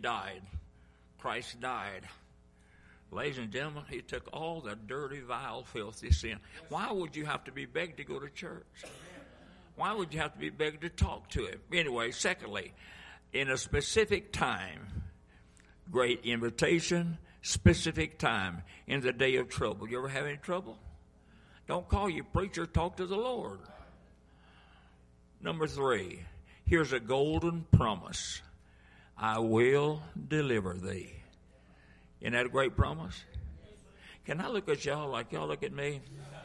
died. Christ died. Ladies and gentlemen, he took all the dirty, vile, filthy sin. Why would you have to be begged to go to church? Why would you have to be begged to talk to him? Anyway, secondly, in a specific time, great invitation, specific time in the day of trouble. You ever have any trouble? Don't call your preacher, talk to the Lord. Number 3, here's a golden promise. I will deliver thee. Isn't that a great promise? Can I look at y'all like y'all look at me?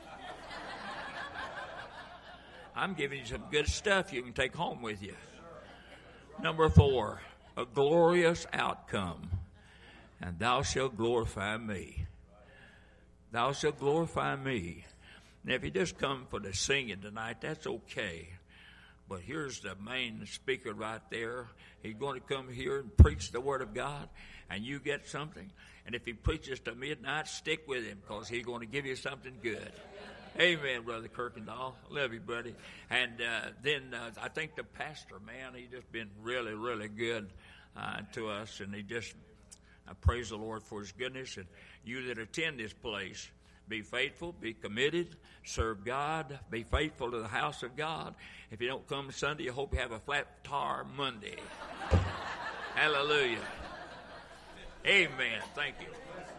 I'm giving you some good stuff you can take home with you. Number 4, a glorious outcome. And thou shalt glorify me. Thou shalt glorify me. Now, if you just come for the singing tonight, that's okay. But here's the main speaker right there. He's going to come here and preach the Word of God, and you get something. And if he preaches to midnight, stick with him, because he's going to give you something good. Amen, Brother Kirkendall. Love you, buddy. And then I think the pastor, man, he's just been really, really good to us. And I praise the Lord for his goodness. And you that attend this place, be faithful, be committed, serve God, be faithful to the house of God. If you don't come Sunday, I hope you have a flat tire Monday. Hallelujah. Amen. Thank you.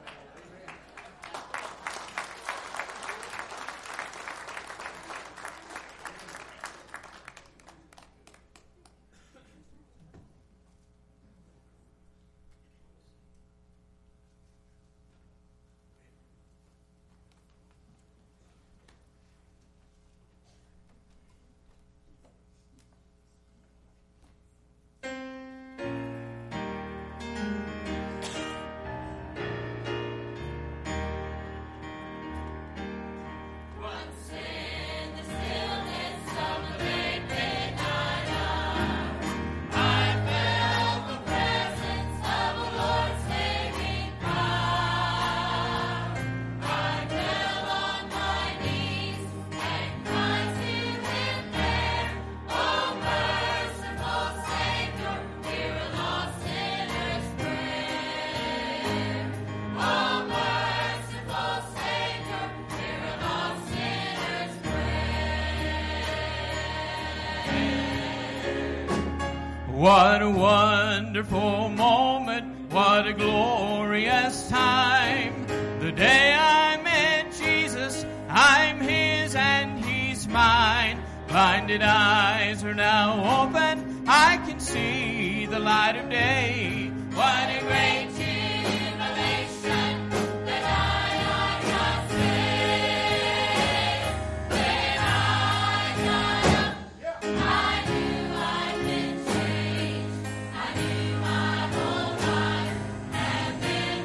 What a wonderful moment, what a glorious time. The day I met Jesus, I'm his and he's mine. Blinded eyes are now open, I can see the light of day. What a great jubilation that I got saved. When I got up, I knew I'd been changed. I knew my whole life had been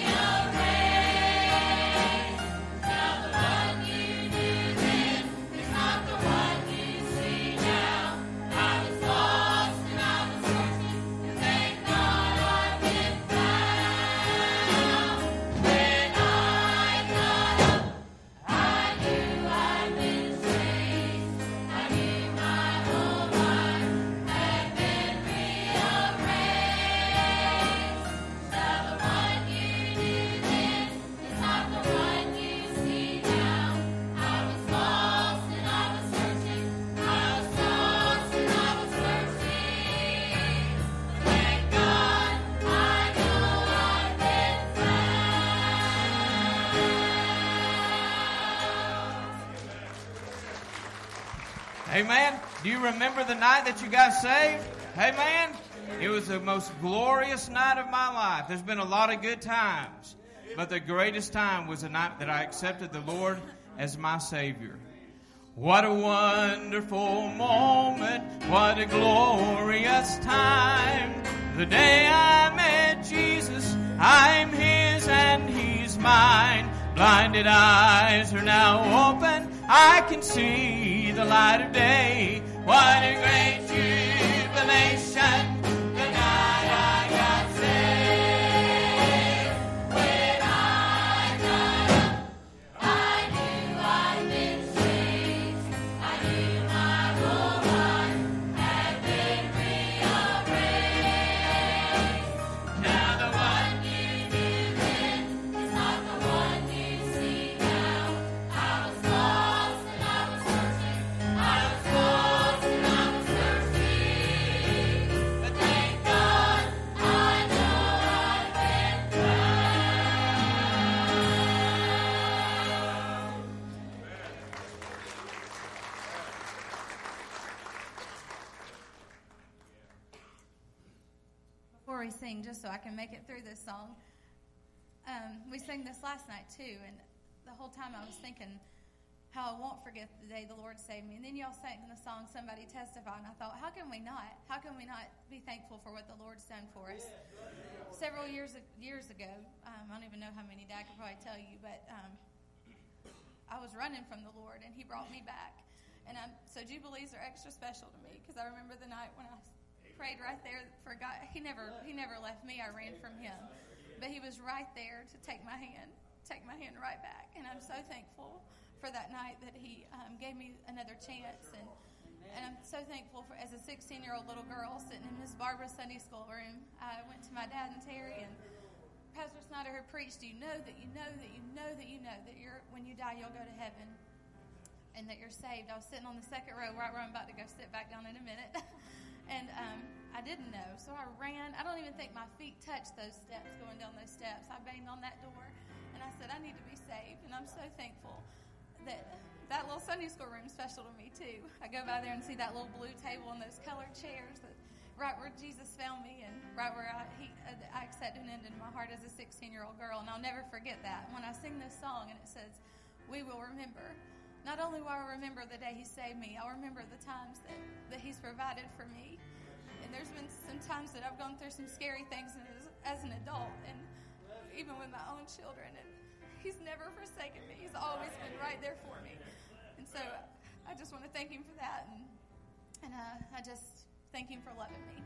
rearranged. Now the one you knew then is not the one you see now. I was lost and I was searching, and thank God I've been found. When I got up, I knew I'd been changed. I knew my whole life had been rearranged. Now the one you knew then is not the one you see now. I was lost and I was searching. I was lost and I was searching. Thank God I know I've been found. Amen. Do you remember the night that you got saved? Amen. It was the most glorious night of my life. There's been a lot of good times, but the greatest time was the night that I accepted the Lord as my Savior. What a wonderful moment, what a glorious time. The day I met Jesus, I'm his and he's mine. Blinded eyes are now open, I can see the light of day. What a great jubilation, the night I got saved. When I got up, I knew I'd been changed. I knew my whole life had been rearranged. always sing just so I can make it through this song. We sang this last night too, and the whole time I was thinking how I won't forget the day the Lord saved me. And then y'all sang the song, Somebody Testify, and I thought, how can we not? How can we not be thankful for what the Lord's done for us? Several years ago, I don't even know how many, Dad could probably tell you, but I was running from the Lord, and He brought me back. And so Jubilees are extra special to me, because I remember the night when I prayed right there for God. He never left me. I ran from Him. But He was right there to take my hand right back. And I'm so thankful for that night that He gave me another chance. And I'm so thankful for, as a 16-year-old little girl sitting in Miss Barbara's Sunday school room, I went to my dad and Terry, and Pastor Snyder had preached, do you know that when you die you'll go to heaven and that you're saved. I was sitting on the second row right where I'm about to go sit back down in a minute. And I didn't know, so I ran. I don't even think my feet touched those steps, going down those steps. I banged on that door, and I said, I need to be saved. And I'm so thankful that little Sunday school room is special to me, too. I go by there and see that little blue table and those colored chairs, right where Jesus found me and right where I accepted Him into my heart as a 16-year-old girl. And I'll never forget that. When I sing this song and it says, we will remember, not only will I remember the day He saved me, I'll remember the times that He's provided for me. And there's been some times that I've gone through some scary things as an adult, and even with my own children, and He's never forsaken me. He's always been right there for me. And so I just want to thank Him for that, and I just thank Him for loving me.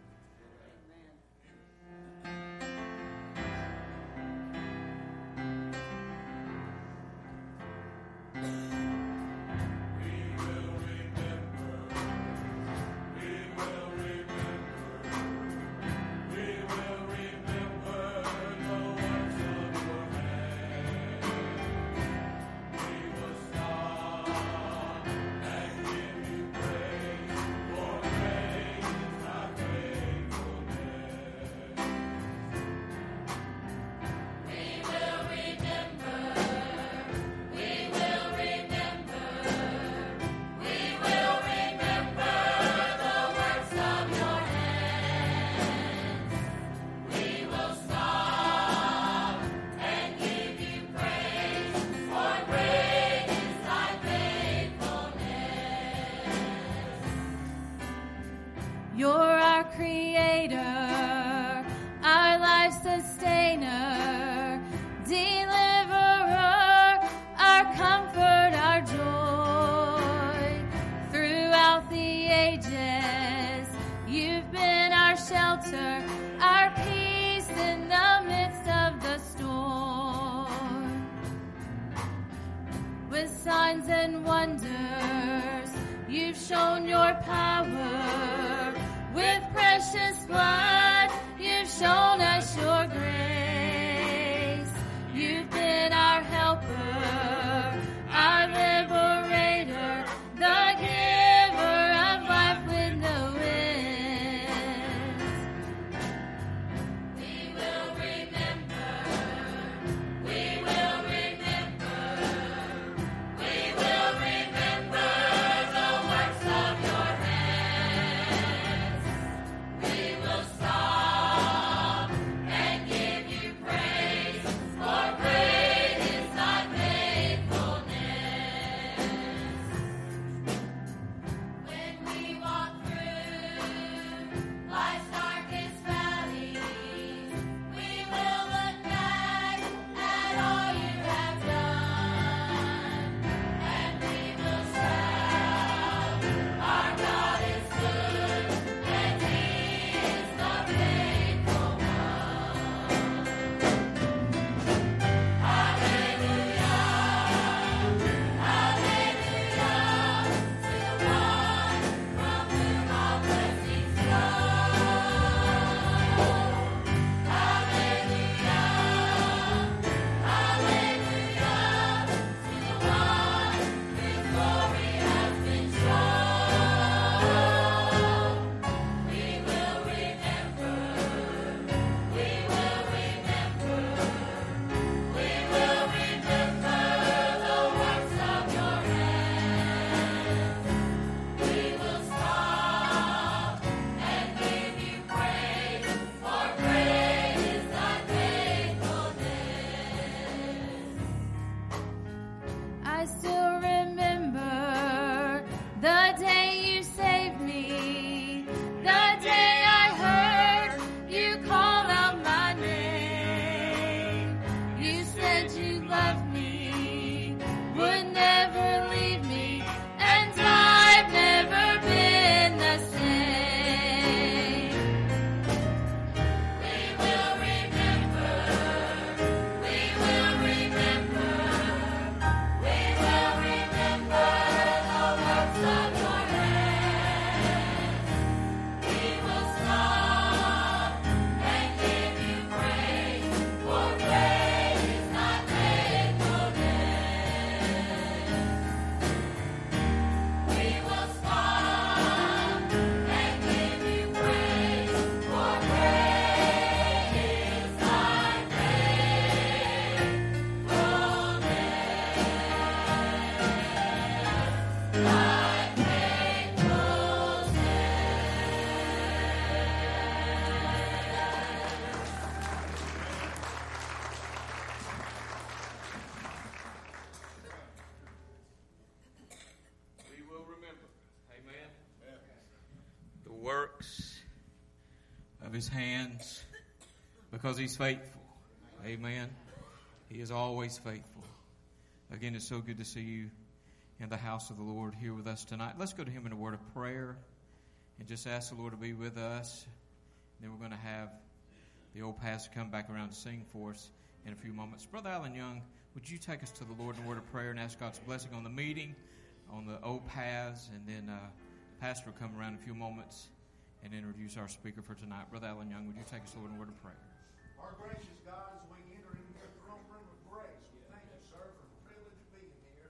of His hands because He's faithful. Amen. He is always faithful. Again, it's so good to see you in the house of the Lord here with us tonight. Let's go to Him in a word of prayer and just ask the Lord to be with us. Then we're going to have the old pastor come back around to sing for us in a few moments. Brother Alan Young, would you take us to the Lord in a word of prayer and ask God's blessing on the meeting, on the old paths, and then the pastor will come around in a few moments and introduce our speaker for tonight. Brother Alan Young, would you take us, Lord, in a word of prayer? Our gracious God, as we enter into your throne room of grace, we thank you, sir, for the privilege of being here.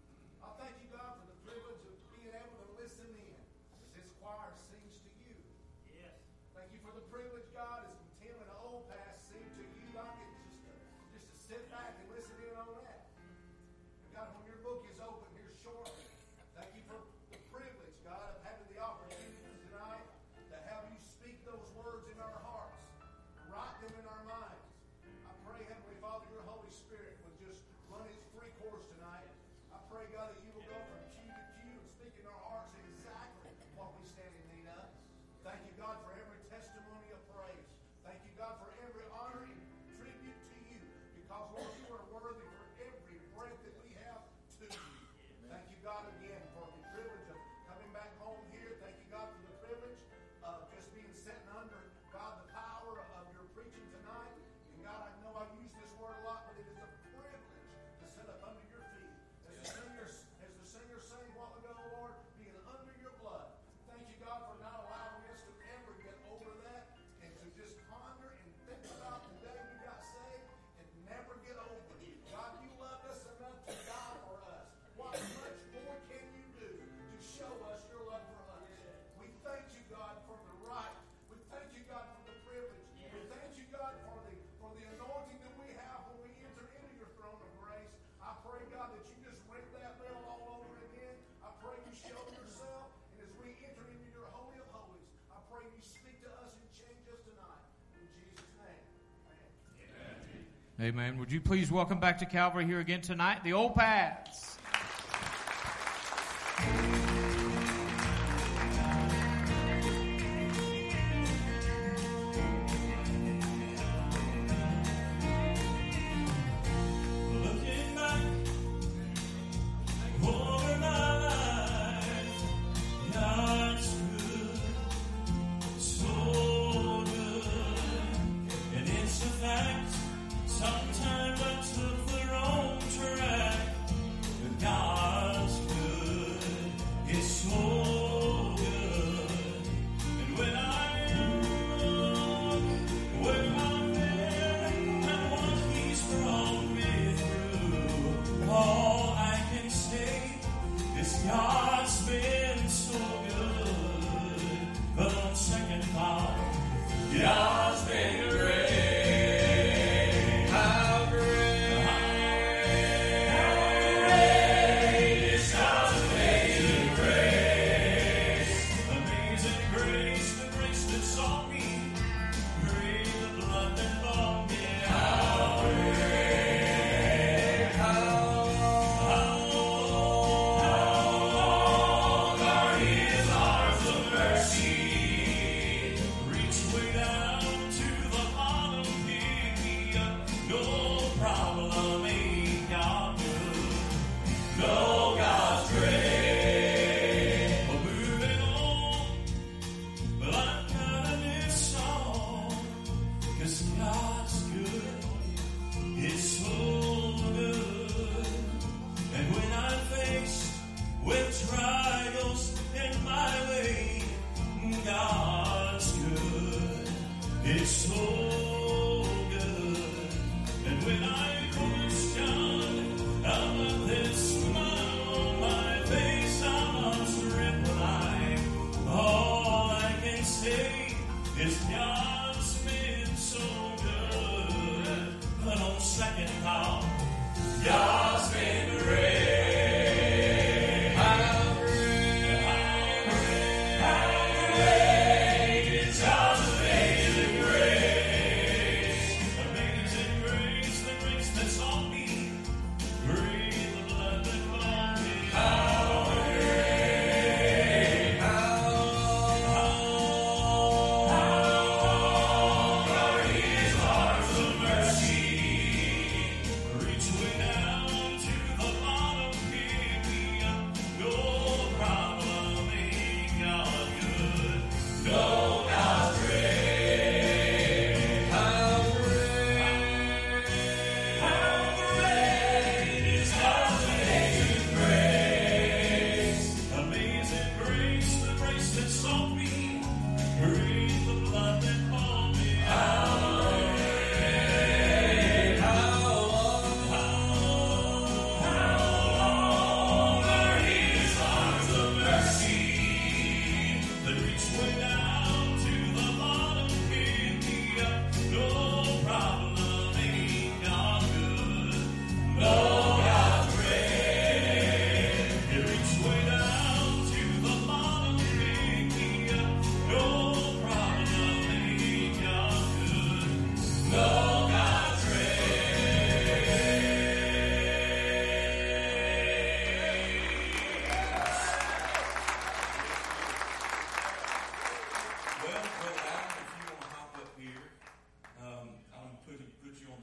I thank you, God, for the privilege of being able to listen in as this choir sings to you. Yes. Thank you for the privilege, God, as Tim and the old past sing to you. I get just to sit back and listen in on that. And God, when your book is open here shortly, thank you for the privilege, God, of having the opportunity tonight to have you speak those words in our hearts. Write them in our minds. I pray, Heavenly Father, your Holy Spirit would just run its free course tonight. I pray, God, that you will go from cue to cue and speak in our hearts exactly what we stand in need of. Thank you, God, for every testimony of praise. Thank you, God, for every honor and tribute to you. Because, Lord, you are worthy for every breath that we have to you. Thank you, God, again for the privilege of coming back home here. Thank you, God, for the privilege of just being sitting under, God, the power of your preaching tonight. And God, I know I use this word a lot, but it is a privilege to sit up under your feet. As the singer sang a while ago, Lord, being under your blood. Thank you, God, for not allowing us to ever get over that and to just ponder and think about the day we got saved and never get over it. God, you loved us enough to die for us. What much more can you do to show us your love for us? We thank you, God, for the right. We thank you, God, for the privilege. We thank you, God, for the anointing that we have when we enter into your throne of grace. I pray, God, that you just ring that bell all over again. I pray you show yourself. And as we enter into your Holy of Holies, I pray you speak to us and change us tonight. In Jesus' name, amen. Amen. Would you please welcome back to Calvary here again tonight, the old paths. Looking back over my life, God's good, so good, and it's a fact. Sometimes I took the wrong track, but God's good, it's so good. And when I look where I've been and what He's brought me through, all I can say is God's been so good. But on second thought, God's been great. How great is God's amazing grace. Amazing grace, the grace that saw me. Great the blood that bought me. How great, how long are His arms of mercy. Reach way down to the bottom, pick me up. No problem, ain't God good? No, God's great. Well, moving on, but I've got a new song, 'cause God's good, it's so good. And when I'm faced with trials in my way, God's good, it's so good. And when I question about this smile on my face, I must reply, all I can say is God's been so good. But on second thought, God's been great. How great, how great is God's amazing grace. Amazing grace, the grace that's on me. Great the blood that bought me. How great, how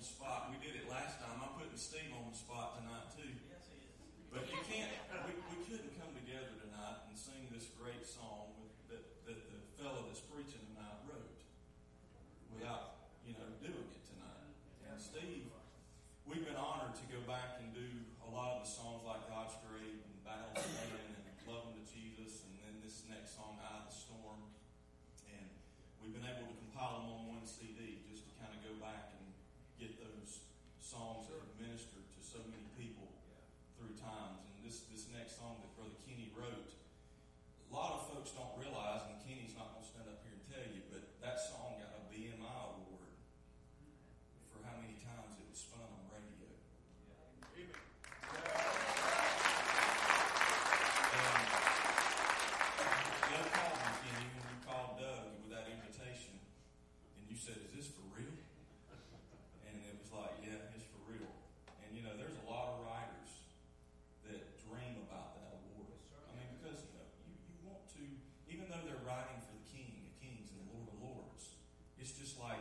the spot. We did it last time. I'm putting Steve on the spot tonight too. But you can't. We couldn't come together tonight and sing this great song that the fellow that's preaching tonight wrote without doing it tonight. And Steve, we've been honored to go back and do a lot of the songs like God's Great and Battles Won and Loving to Jesus, and then this next song, Eye of the Storm. And we've been able to compile them on one CD just to kind of go back and get those songs that have ministered to so many people through times. And this next song that Brother Kenny wrote, a lot of folks don't realize, and Kenny's not going to stand up here and tell you, but that song got a BMI award for how many times it was spun on radio. Amen. Doug called me, Kenny, when you called Doug with that invitation, and you said, "Is this for real?" And it was like, "Yeah, it's for real." And there's a lot of writers that dream about that award. I mean, because you want to, even though they're writing for the King of Kings and the Lord of Lords, it's just like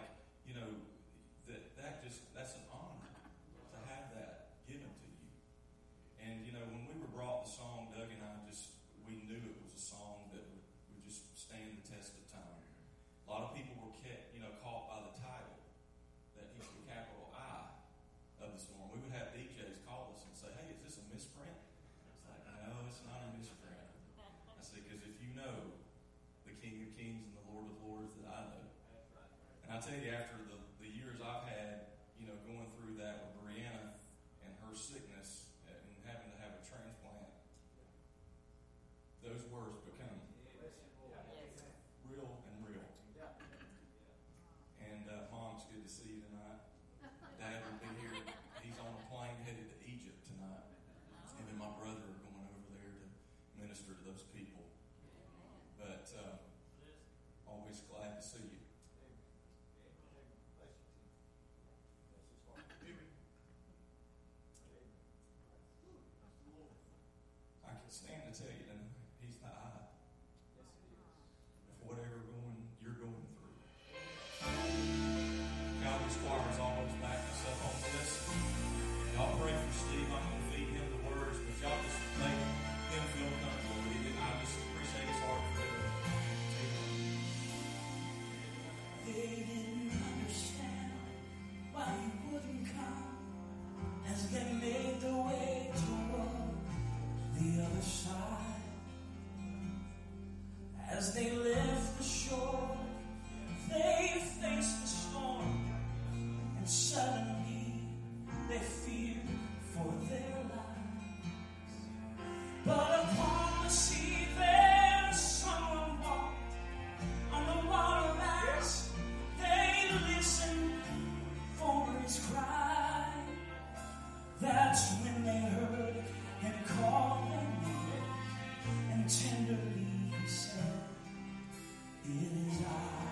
that's an honor to have that given to you. And when we were brought the song, Doug and I we knew it was a song that would just stand the test of time. A lot of people were caught by the title, that he's the capital I of the storm. We would have DJs call us and say, "Hey, is this a misprint?" It's like, "No, it's not a misprint." I said, "Because if you know the King of Kings and the Lord of Lords that I know," and I tell you, after the years I've had, going through that with Brianna and her sickness and having to have a transplant, those words become real and real. And Mom, it's good to see you tonight. Dad will be here. He's on a plane headed to Egypt tonight. Him and my brother are going over there to minister to those people. But always glad to see you. I can stand to tell you that he's the eye of whatever you're going through. Calvary's choir is almost back us up on this. Y'all pray for Steve. I'm going to feed him the words, but y'all just make him feel comfortable with it. I just appreciate his heart for it. They didn't understand why you wouldn't come as they made the way toward the other side. As they left the shore, they faced the storm, and suddenly they feared for their lives. But upon the sea there someone walked on the water as they listened for his cry. That's when they heard him call their name, and tenderly he said, "It is I."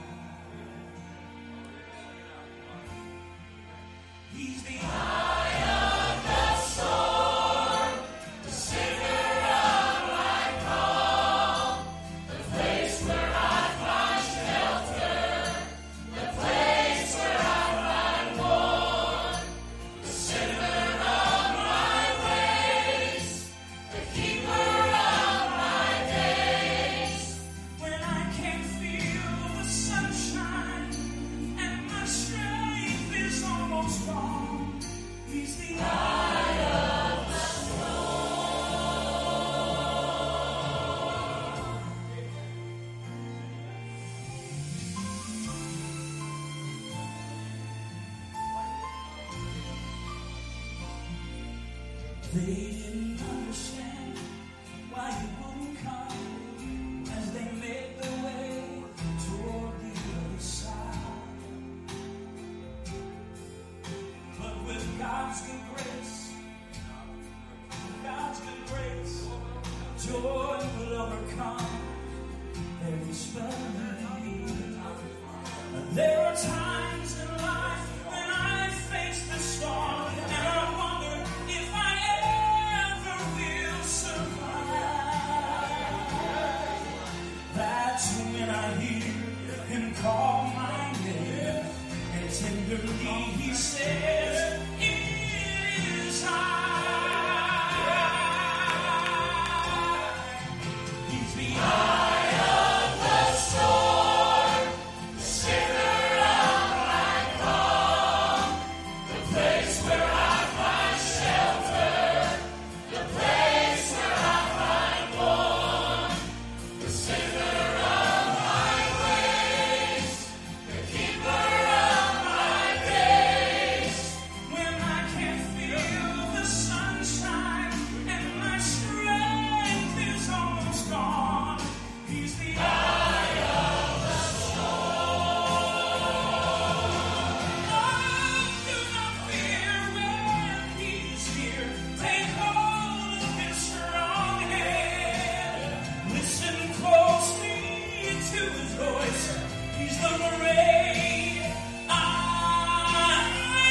He's the eye of the storm, the savior of my calm, the place where I find shelter, the place where I find warmth, the center of my ways, the keeper of my days. When I can't feel the sunshine and my strength is almost gone, he's the eye of the storm. They didn't understand why you wouldn't come as they made their way toward the other side. But with God's good grace, joy will overcome every spell. There are times in life when I face the storm, and I wonder if I ever will survive. That's when I hear him call my name, and tender He says, it is I. He's the eye of the storm, the center of my calm, the place where I find shelter, the place where I find warmth, the center of my ways, the keeper of my days. When I can't feel the sunshine and my strength is almost gone, He's the eye of the storm. Oh, do not fear when He's here. Take hold of His strong hand. Listen closely to His voice. He's the great I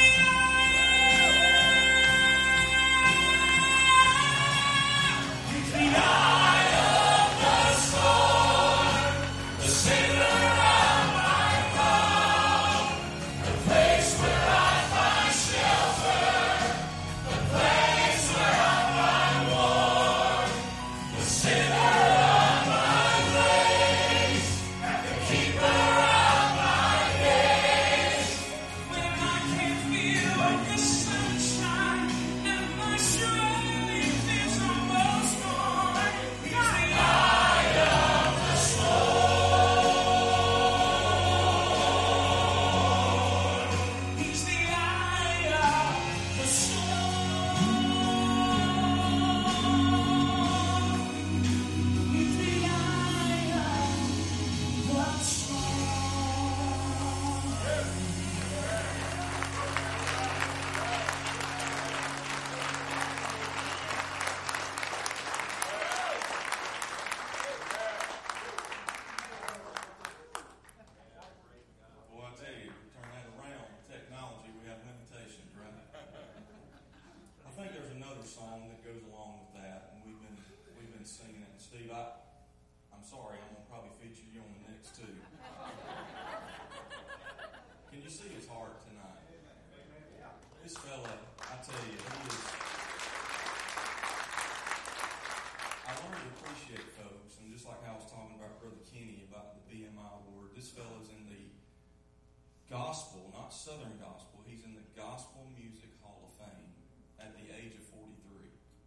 am. He's the eye of the storm, the center of my calm, the place where I find shelter, the place where I find warmth, the center of my ways, the keeper of my days. When I can't feel the sunshine and my strength is almost gone, He's the eye of the storm. He's the eye of the storm. He's the eye of the storm. Boy, I tell you, turn that around. Technology, we have limitations, right? I think there's another song that goes along with that, and we've been singing it. Steve, I'm sorry, I'm gonna probably feature you on the next two. Can you see his heart tonight? This fella, I tell you, he is. I learned to appreciate folks, and just like I was talking about Brother Kenny about the BMI award, this fella's in the gospel, not Southern gospel. He's in the Gospel Music Hall of Fame at the age of 43.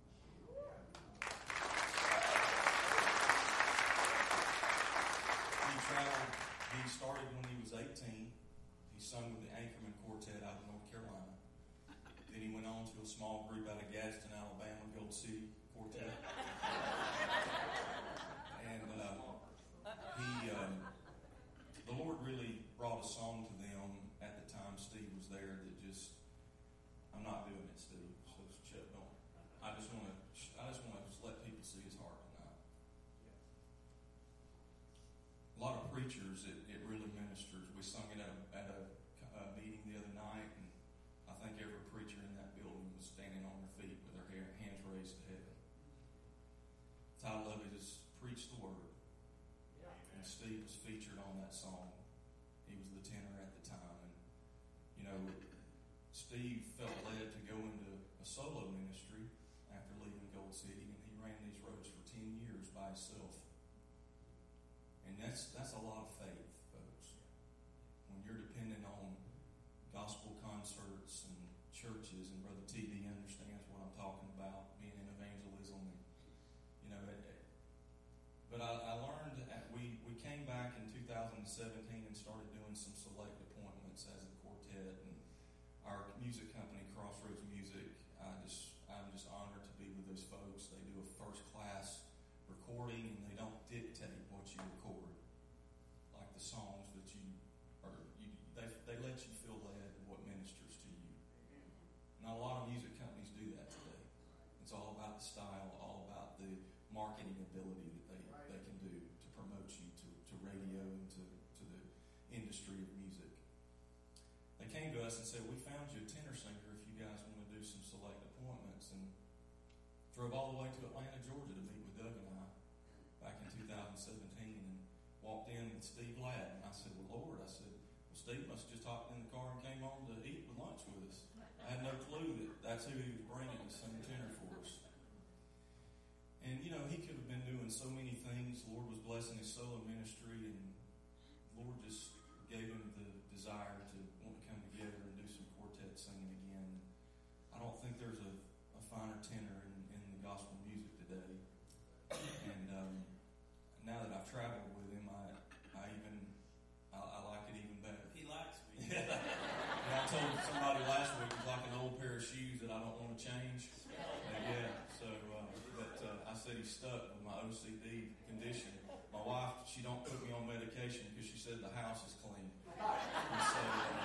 He traveled. He started when he was 18. He sung with the Anchorman Quartet out of North Carolina. Then he went on to a small group out of Gadsden, Alabama, Gold City Quartet. And the Lord really brought a song to them at the time Steve was there that just, I'm not doing it, Steve. So shut down. I just want to let people see his heart tonight. A lot of preachers, it really ministers. We sung it at a meeting the other night, and I think every preacher in that building was standing on their feet with their hands raised to heaven. The title of it is Preach the Word. And Steve was featured on that song. He was the tenor at the time. And, you know, Steve felt led to go into a solo ministry after leaving Gold City, and he ran these roads for 10 years by himself. And that's a lot of faith, folks. When you're dependent on gospel concerts and churches, and Brother TV understands what I'm talking about, being in evangelism, and, you know, but I learned we came back in 2017 and started doing some select appointments as a quartet, and our music company, Crossroads Music, I'm just honored to be with those folks. They do a first class recording, and they don't dictate what you record, like the songs that they let you feel led what ministers to you. Now, a lot of music companies do that today. It's all about the style, all about the marketing ability that they can do to promote you to radio and to the industry of music. They came to us and said, we found you a tenor singer if you guys want to do some select appointments, and drove all the way to Atlanta, Georgia to meet with Doug and I back in 2017, and walked in with Steve Ladd. And I said, well, Lord, Steve must have just hopped in the car and came on to that's who he was bringing to sing tenor for us. And, you know, he could have been doing so many things. The Lord was blessing his solo ministry, and the Lord just gave him the desire to want to come together and do some quartet singing again. I don't think there's a finer tenor in the gospel music today. And now that I've traveled with him, I like it even better. He likes me. Yeah. And I told somebody last week it's like an old pair of shoes that I don't want to change. I said he's stuck with my OCD condition. My wife, she don't put me on medication because she said the house is clean. And so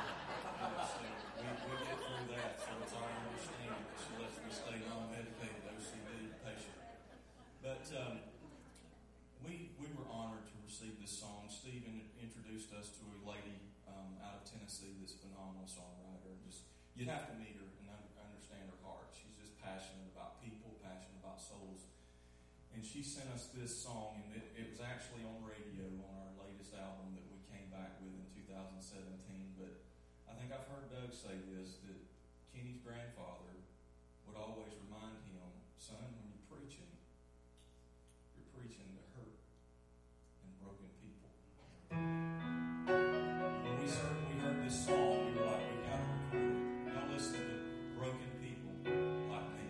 we get through that, so it's our understanding that she lets me stay non-medicated OCD patient. But we were honored to receive this song. Stephen introduced us to a lady out of Tennessee that's a phenomenal songwriter. You'd have to meet her and understand her heart. She's just passionate about people, passionate about souls. And she sent us this song, and it was actually on radio on our latest album that we came back with in 2017. But I think I've heard Doug say this, that Kenny's grandfather would always remind him, son, when you're preaching to hurt and broken people. When we heard this song, we were like, we got to record it. Now listen to broken people like me.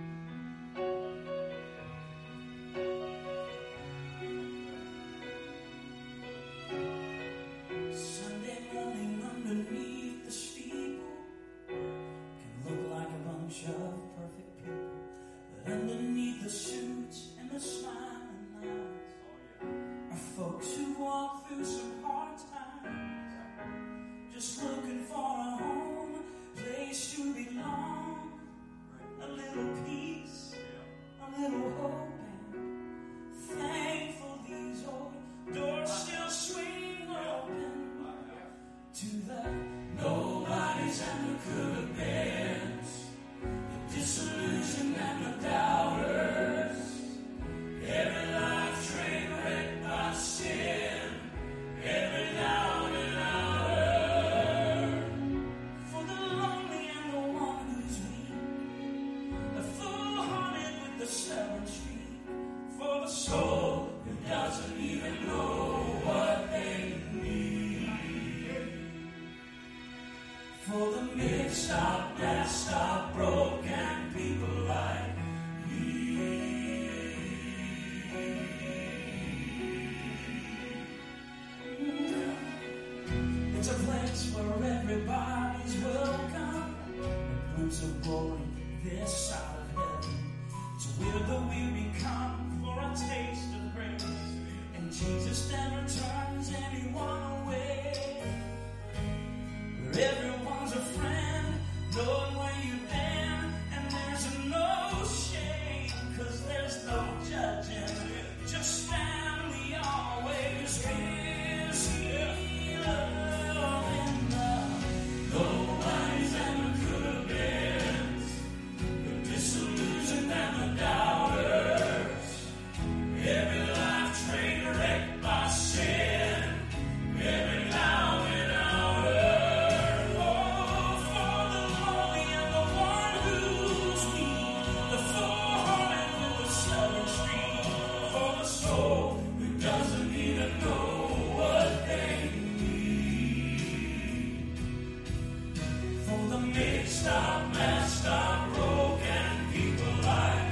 Sunday morning underneath the steeple can look like a bunch of perfect people, but underneath the suits and the smiling eyes are folks who walk through some hard times, just looking for a home, place to belong, a little peace, a little hope, and thankful these old doors still swing open to the nobodies and the could have beens, the disillusioned and the doubters, every life train wrecked by sin, every down and outer, for the lonely and the one who's weak, the full-hearted with the stubborn streak, for the soul who doesn't even know what they need, for the mixed-up, messed-up, broken people like me. It's a place where everybody's welcome, and groups of glory this side of heaven. It's where the weary come for a taste of grace, and Jesus never turns anyone away. Where everyone's a friend, knowing where you've been, and there's no shame, 'cause there's no judging, just family always. Busy loving the nobodies and the could have beens, the disillusioned and the doubters, every life train wrecked by sin, every now and outer. Oh, for the lonely and the one who's weak, the full-hearted with the stubborn streak, for the soul who doesn't even know what they need, for the mixed-up, messed-up, broken people like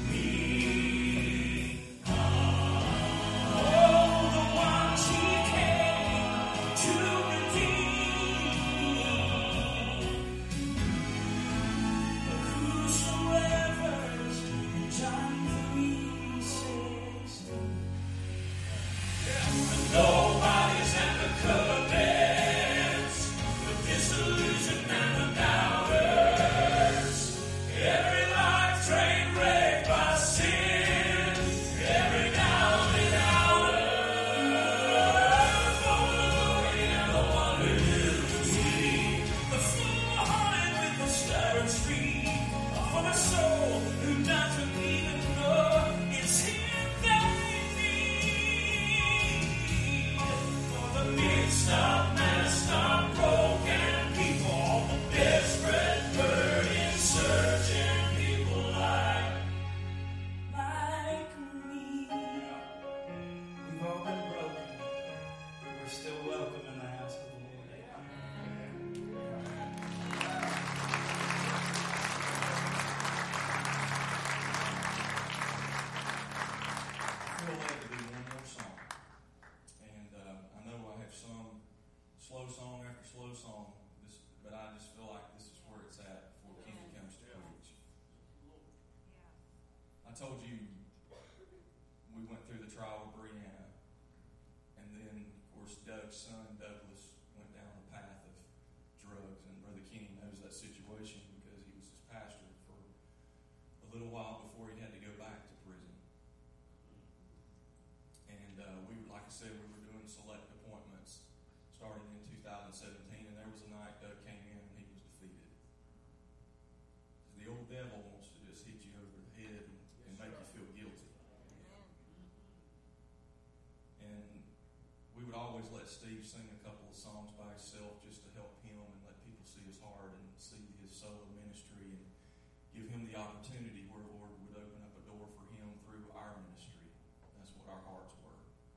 me. Oh, the ones he came to redeem, but whosoever's in John 3:16, the nobodies and the could have beens, the disillusioned and the doubters, told you we went through the trial of Brianna, and then, of course, Doug's son, Douglas, went down the path of drugs, and Brother Kenny knows that situation because he was his pastor for a little while before he had to go back to prison. And like I said, we were doing select appointments starting in 2017, and there was a night Doug came in and he was defeated. The old devil wants to just hit you over the head and make you feel guilty. And we would always let Steve sing a couple of songs by himself just to help him and let people see his heart and see his solo ministry and give him the opportunity where the Lord would open up a door for him through our ministry. That's what our hearts were.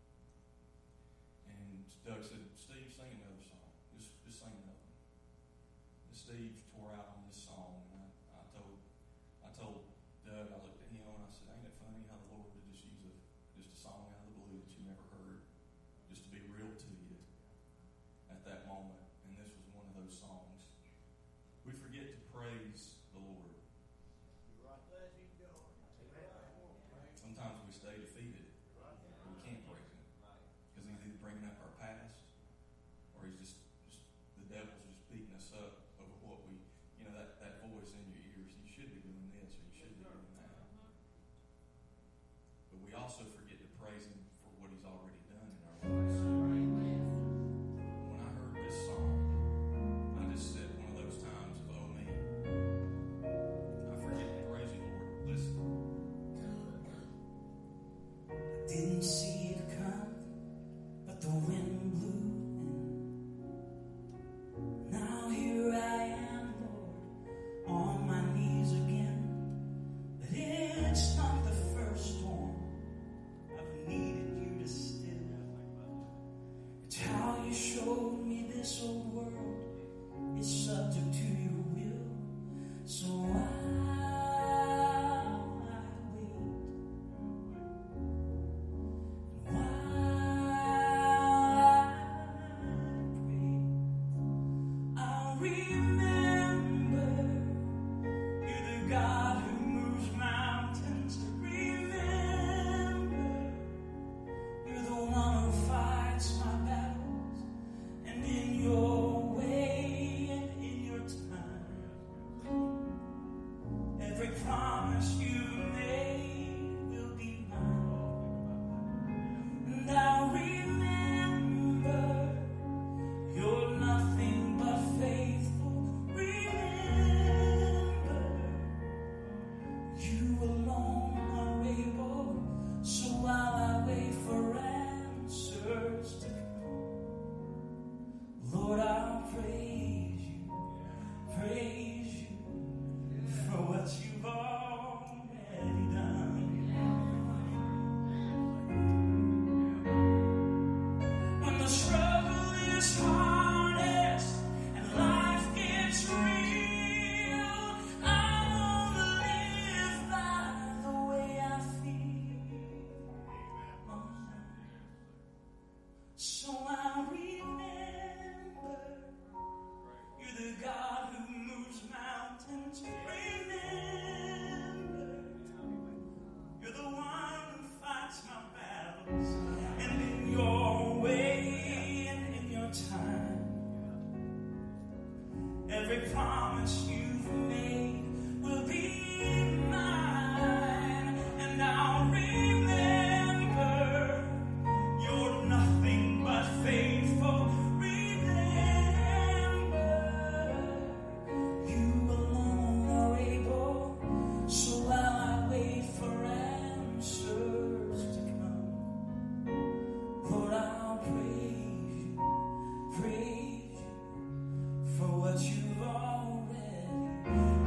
And Doug said, Steve, sing another song. Just sing another one. And Steve tore out on this song, and I told Doug, I looked at him and I said, ain't it funny how the Lord would just use just a song out of the blue that you never heard, just to be real to you at that moment. And this was one of those songs. We forget to praise the Lord. Sometimes we stay defeated. We can't praise Him because He's either bringing up our past or He's just the devil's just beating us up over what we, that voice in your ears. You should be doing this or you should be doing that. But we also forget to praise Him for what He's already done in our lives. When I heard this song, I just said one of those times of, oh me. I forget to praise You, Lord. Listen. Didn't see it come, but the wind blew in. Now here I am, Lord, on my knees again. But it's not the first storm I've needed You to still. It's how You showed me this old world is subject to Your will. So I'll wait. Praise You for what You've already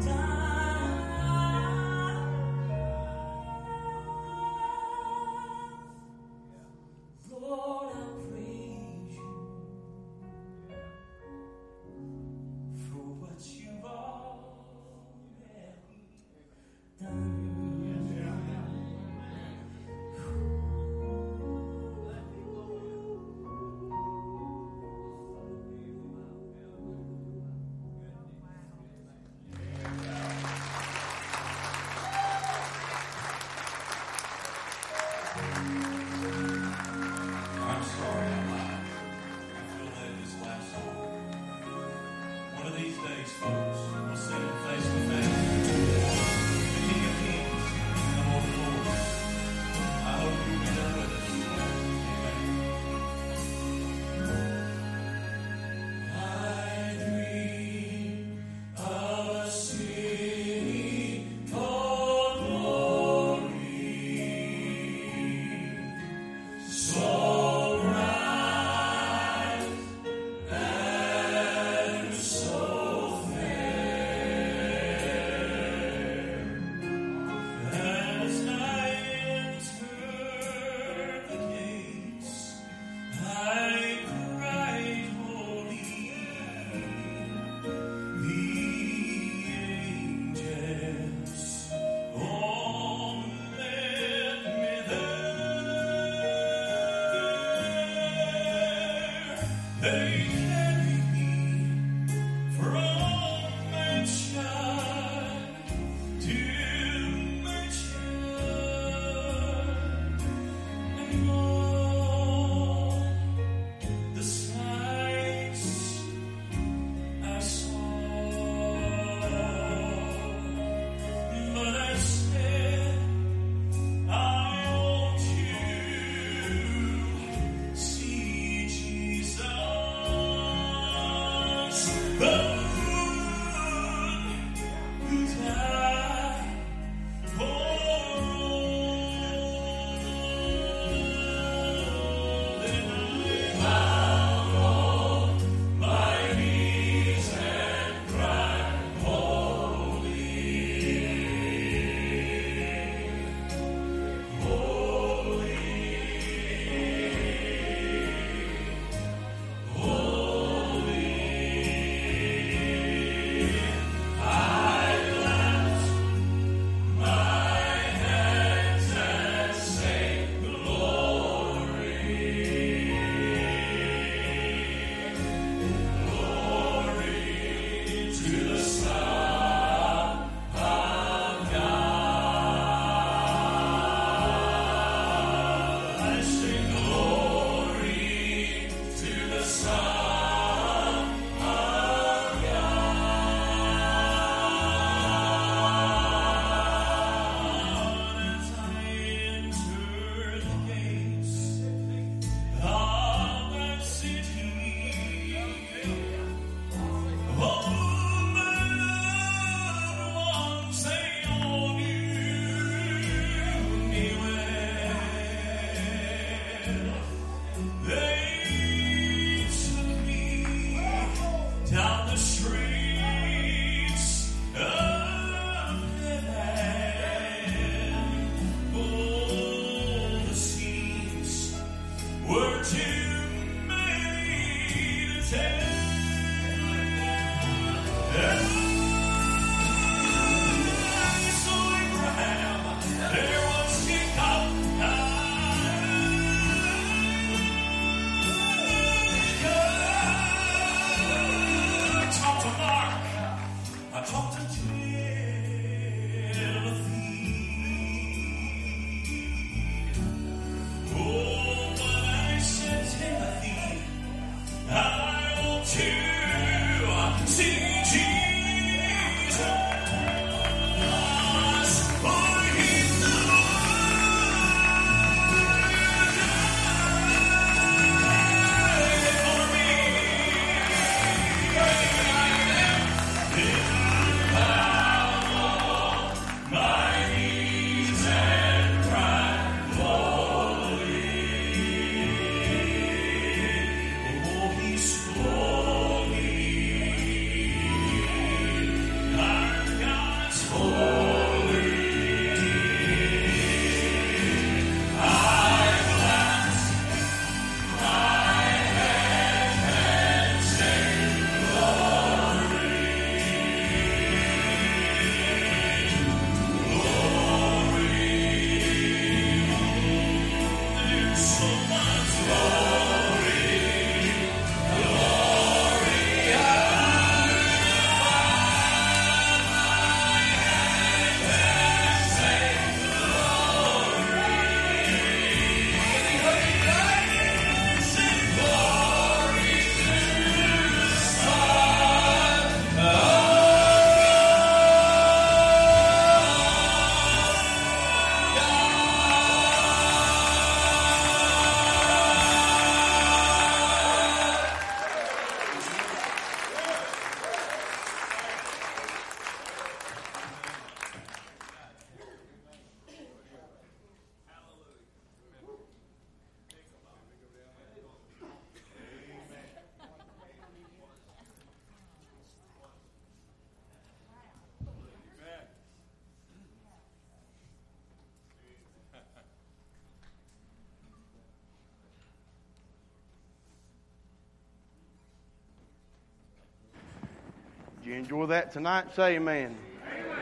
You enjoy that tonight? Say amen. Amen.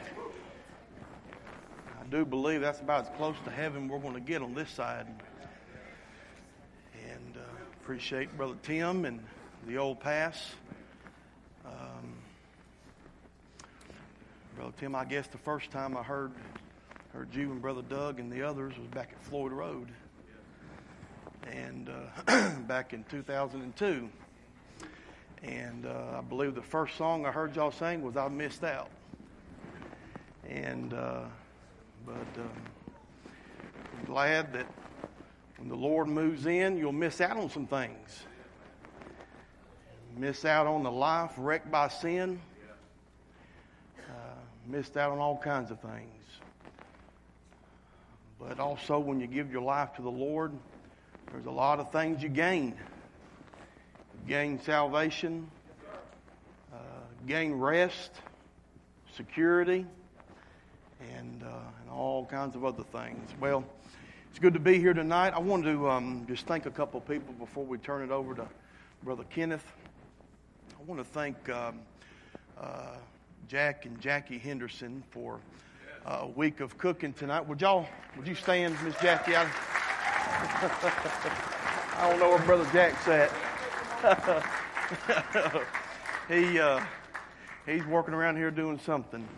I do believe that's about as close to heaven we're going to get on this side. And appreciate Brother Tim and the old pass. Brother Tim, I guess the first time I heard you and Brother Doug and the others was back at Floyd Road. And back in 2002. And I believe the first song I heard y'all sing was I Missed Out. And I'm glad that when the Lord moves in, you'll miss out on some things. Miss out on the life wrecked by sin. Missed out on all kinds of things. But also when you give your life to the Lord, there's a lot of things you gain. Gain salvation, gain rest, security, and all kinds of other things. Well, it's good to be here tonight. I wanted to just thank a couple of people before we turn it over to Brother Kenneth. I want to thank Jack and Jackie Henderson for a week of cooking tonight. Would you stand, Miss Jackie? I don't know where Brother Jack's at. He's working around here doing something.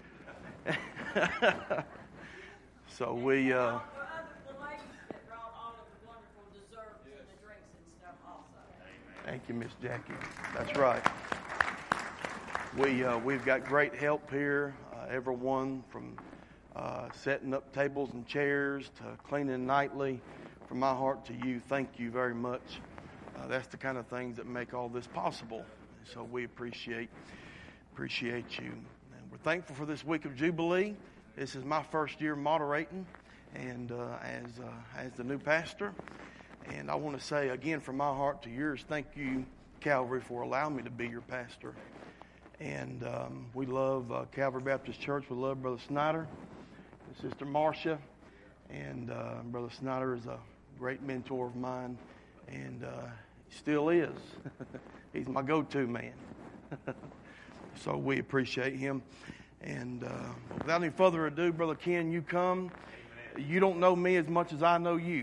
So we. The ladies that brought all of the wonderful desserts and the drinks and stuff also. Thank you, Miss Jackie. That's right. We've got great help here. Everyone from setting up tables and chairs to cleaning nightly. From my heart to you, thank you very much. That's the kind of things that make all this possible. So we appreciate you. And we're thankful for this week of Jubilee. This is my first year moderating and as the new pastor. And I want to say again from my heart to yours, thank you, Calvary, for allowing me to be your pastor. And we love Calvary Baptist Church. We love Brother Snyder and Sister Marcia. And Brother Snyder is a great mentor of mine, and still is. He's my go-to man. So we appreciate him. And without any further ado, Brother Ken, you come. Amen. You don't know me as much as I know you.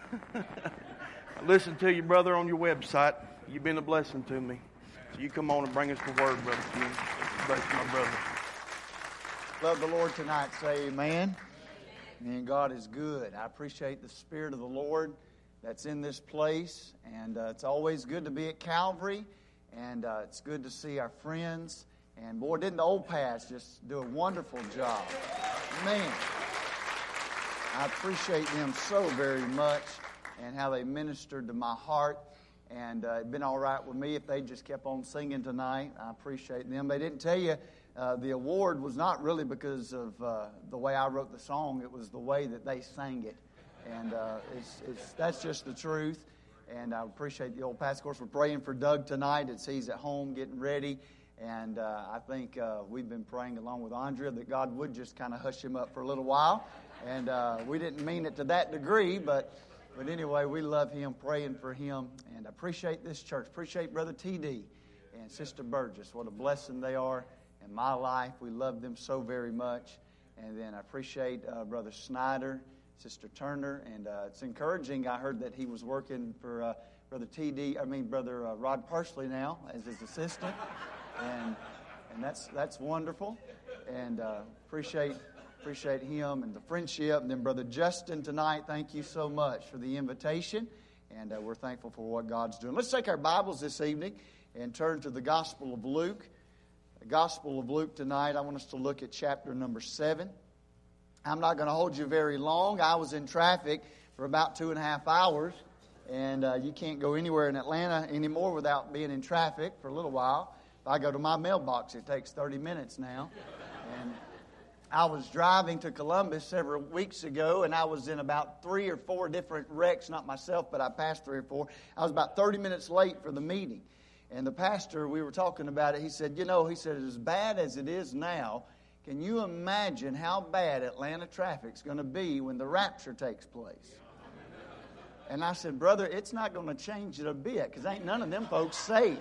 I listened to you, brother, on your website. You've been a blessing to me. So you come on and bring us the word, Brother Ken. Bless my brother. Love the Lord tonight. Say amen. And God is good. I appreciate the Spirit of the Lord that's in this place. And it's always good to be at Calvary. And it's good to see our friends. And boy, didn't the old past just do a wonderful job. Man, I appreciate them so very much and how they ministered to my heart. And it'd been all right with me if they just kept on singing tonight. I appreciate them. They didn't tell you the award was not really because of the way I wrote the song. It was the way that they sang it. And that's just the truth. And I appreciate the old pastor. Of course, we're praying for Doug tonight as he's at home getting ready. And I think we've been praying along with Andrea that God would just kind of hush him up for a little while. And we didn't mean it to that degree, but anyway, we love him, praying for him. And I appreciate this church. Appreciate Brother T.D. and Sister Burgess. What a blessing they are in my life. We love them so very much. And then I appreciate Brother Snyder, Sister Turner. And it's encouraging. I heard that he was working for Brother Rod Parsley now as his assistant. And that's wonderful. And appreciate him and the friendship. And then Brother Justin tonight, thank you so much for the invitation. And we're thankful for what God's doing. Let's take our Bibles this evening and turn to the Gospel of Luke. The Gospel of Luke tonight, I want us to look at chapter number 7. I'm not going to hold you very long. I was in traffic for about 2.5 hours. And you can't go anywhere in Atlanta anymore without being in traffic for a little while. If I go to my mailbox, it takes 30 minutes now. And I was driving to Columbus several weeks ago, and I was in about 3 or 4 different wrecks, not myself, but I passed 3 or 4. I was about 30 minutes late for the meeting. And the pastor, we were talking about it, he said, as bad as it is now, can you imagine how bad Atlanta traffic's going to be when the rapture takes place? And I said, brother, it's not going to change it a bit, because ain't none of them folks saved.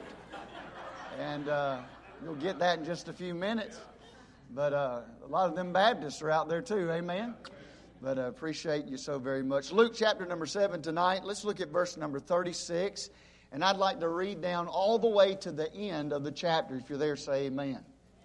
And you'll get that in just a few minutes. But a lot of them Baptists are out there too, amen? But I appreciate you so very much. Luke chapter number 7 tonight. Let's look at verse number 36. And I'd like to read down all the way to the end of the chapter. If you're there, say amen.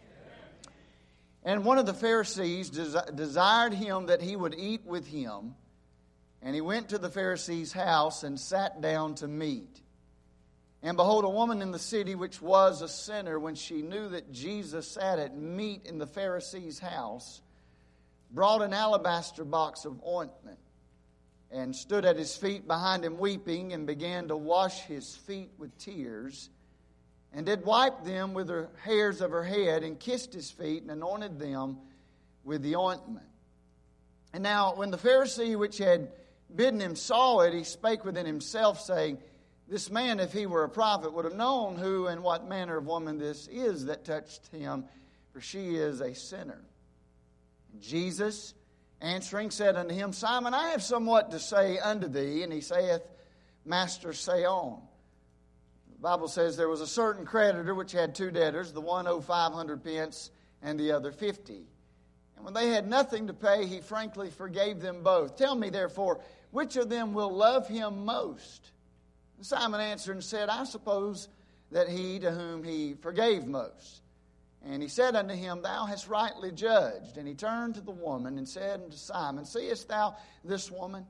And one of the Pharisees desired him that he would eat with him. And he went to the Pharisee's house and sat down to meat. And behold, a woman in the city, which was a sinner, when she knew that Jesus sat at meat in the Pharisee's house, brought an alabaster box of ointment, and stood at his feet behind him weeping, and began to wash his feet with tears, and did wipe them with the hairs of her head, and kissed his feet, and anointed them with the ointment. And now, when the Pharisee which had bidden him saw it, he spake within himself, saying, this man, if he were a prophet, would have known who and what manner of woman this is that touched him, for she is a sinner. And Jesus, answering, said unto him, Simon, I have somewhat to say unto thee. And he saith, Master, say on. The Bible says there was a certain creditor which had 2 debtors, the one owed 500 pence and the other 50. And when they had nothing to pay, he frankly forgave them both. Tell me, therefore, which of them will love him most? Simon answered and said, I suppose that he to whom he forgave most. And he said unto him, Thou hast rightly judged. And he turned to the woman and said unto Simon, Seest thou this woman?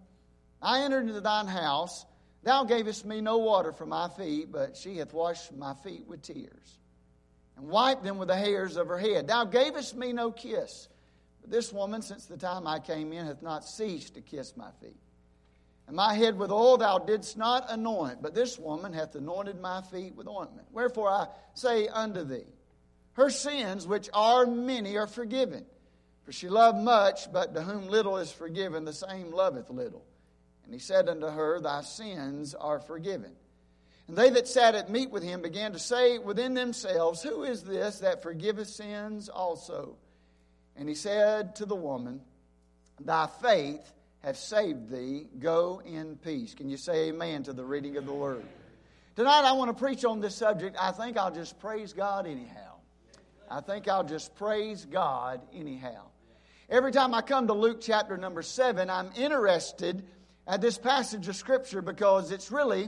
I entered into thine house. Thou gavest me no water for my feet, but she hath washed my feet with tears, and wiped them with the hairs of her head. Thou gavest me no kiss, but this woman, since the time I came in, hath not ceased to kiss my feet. And my head with oil thou didst not anoint, but this woman hath anointed my feet with ointment. Wherefore I say unto thee, her sins, which are many, are forgiven. For she loved much, but to whom little is forgiven, the same loveth little. And he said unto her, Thy sins are forgiven. And they that sat at meat with him began to say within themselves, Who is this that forgiveth sins also? And he said to the woman, Thy faith hath saved thee. Go in peace. Can you say amen to the reading of the Word? Tonight I want to preach on this subject. I think I'll just praise God anyhow. I think I'll just praise God anyhow. Every time I come to Luke chapter number 7, I'm interested at this passage of Scripture because it's really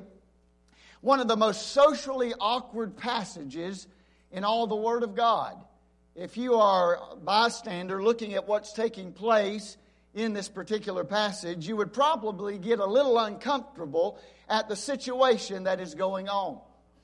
one of the most socially awkward passages in all the Word of God. If you are a bystander looking at what's taking place in this particular passage, you would probably get a little uncomfortable at the situation that is going on.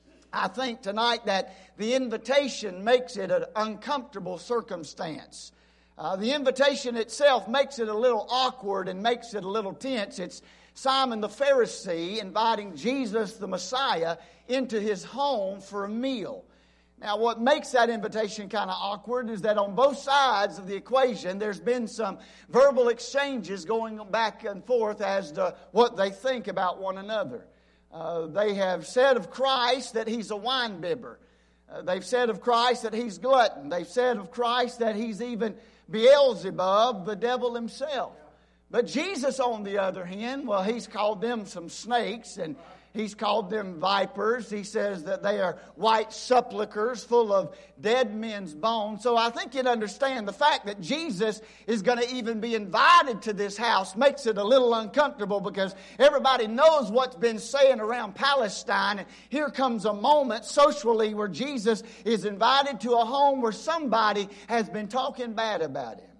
I think tonight that the invitation makes it an uncomfortable circumstance. The invitation itself makes it a little awkward and makes it a little tense. It's Simon the Pharisee inviting Jesus the Messiah into his home for a meal. Now, what makes that invitation kind of awkward is that on both sides of the equation, there's been some verbal exchanges going back and forth as to what they think about one another. They have said of Christ that he's a winebibber. They've said of Christ that he's glutton. They've said of Christ that he's even Beelzebub, the devil himself. But Jesus, on the other hand, well, he's called them some snakes, and he's called them vipers. He says that they are white sepulchres full of dead men's bones. So I think you'd understand the fact that Jesus is going to even be invited to this house makes it a little uncomfortable because everybody knows what's been saying around Palestine. And here comes a moment socially where Jesus is invited to a home where somebody has been talking bad about him.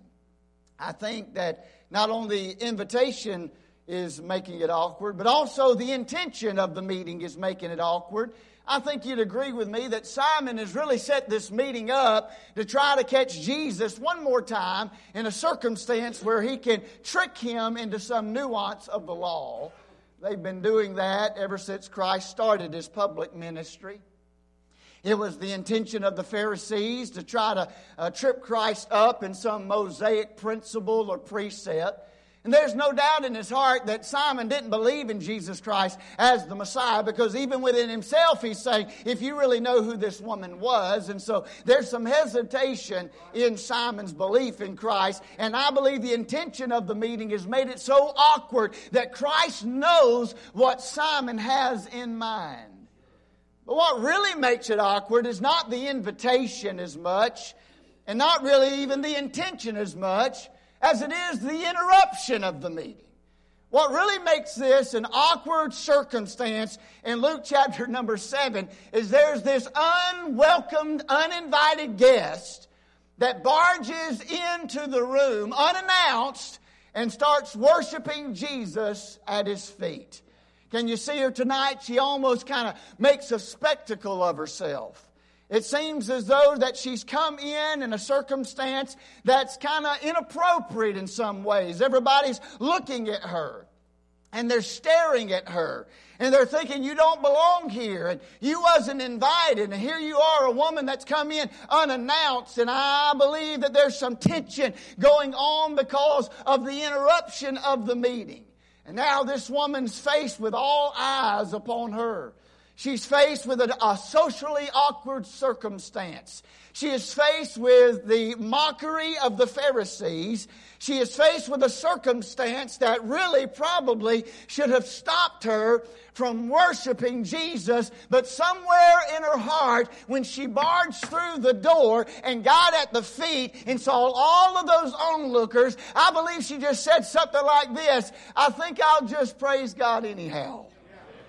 I think that not only the invitation is making it awkward, but also the intention of the meeting is making it awkward. I think you'd agree with me that Simon has really set this meeting up to try to catch Jesus one more time in a circumstance where he can trick him into some nuance of the law. They've been doing that ever since Christ started his public ministry. It was the intention of the Pharisees to try to trip Christ up in some Mosaic principle or precept. And there's no doubt in his heart that Simon didn't believe in Jesus Christ as the Messiah, because even within himself he's saying, if you really know who this woman was. And so there's some hesitation in Simon's belief in Christ. And I believe the intention of the meeting has made it so awkward that Christ knows what Simon has in mind. But what really makes it awkward is not the invitation as much, and not really even the intention as much, as it is the interruption of the meeting. What really makes this an awkward circumstance in Luke chapter number 7 is there's this unwelcomed, uninvited guest that barges into the room unannounced and starts worshiping Jesus at his feet. Can you see her tonight? She almost kind of makes a spectacle of herself. It seems as though that she's come in a circumstance that's kind of inappropriate in some ways. Everybody's looking at her, and they're staring at her, and they're thinking, you don't belong here, and you wasn't invited, and here you are, a woman that's come in unannounced, and I believe that there's some tension going on because of the interruption of the meeting. And now this woman's faced with all eyes upon her. She's faced with a socially awkward circumstance. She is faced with the mockery of the Pharisees. She is faced with a circumstance that really probably should have stopped her from worshiping Jesus. But somewhere in her heart, when she barged through the door and got at the feet and saw all of those onlookers, I believe she just said something like this, I think I'll just praise God anyhow.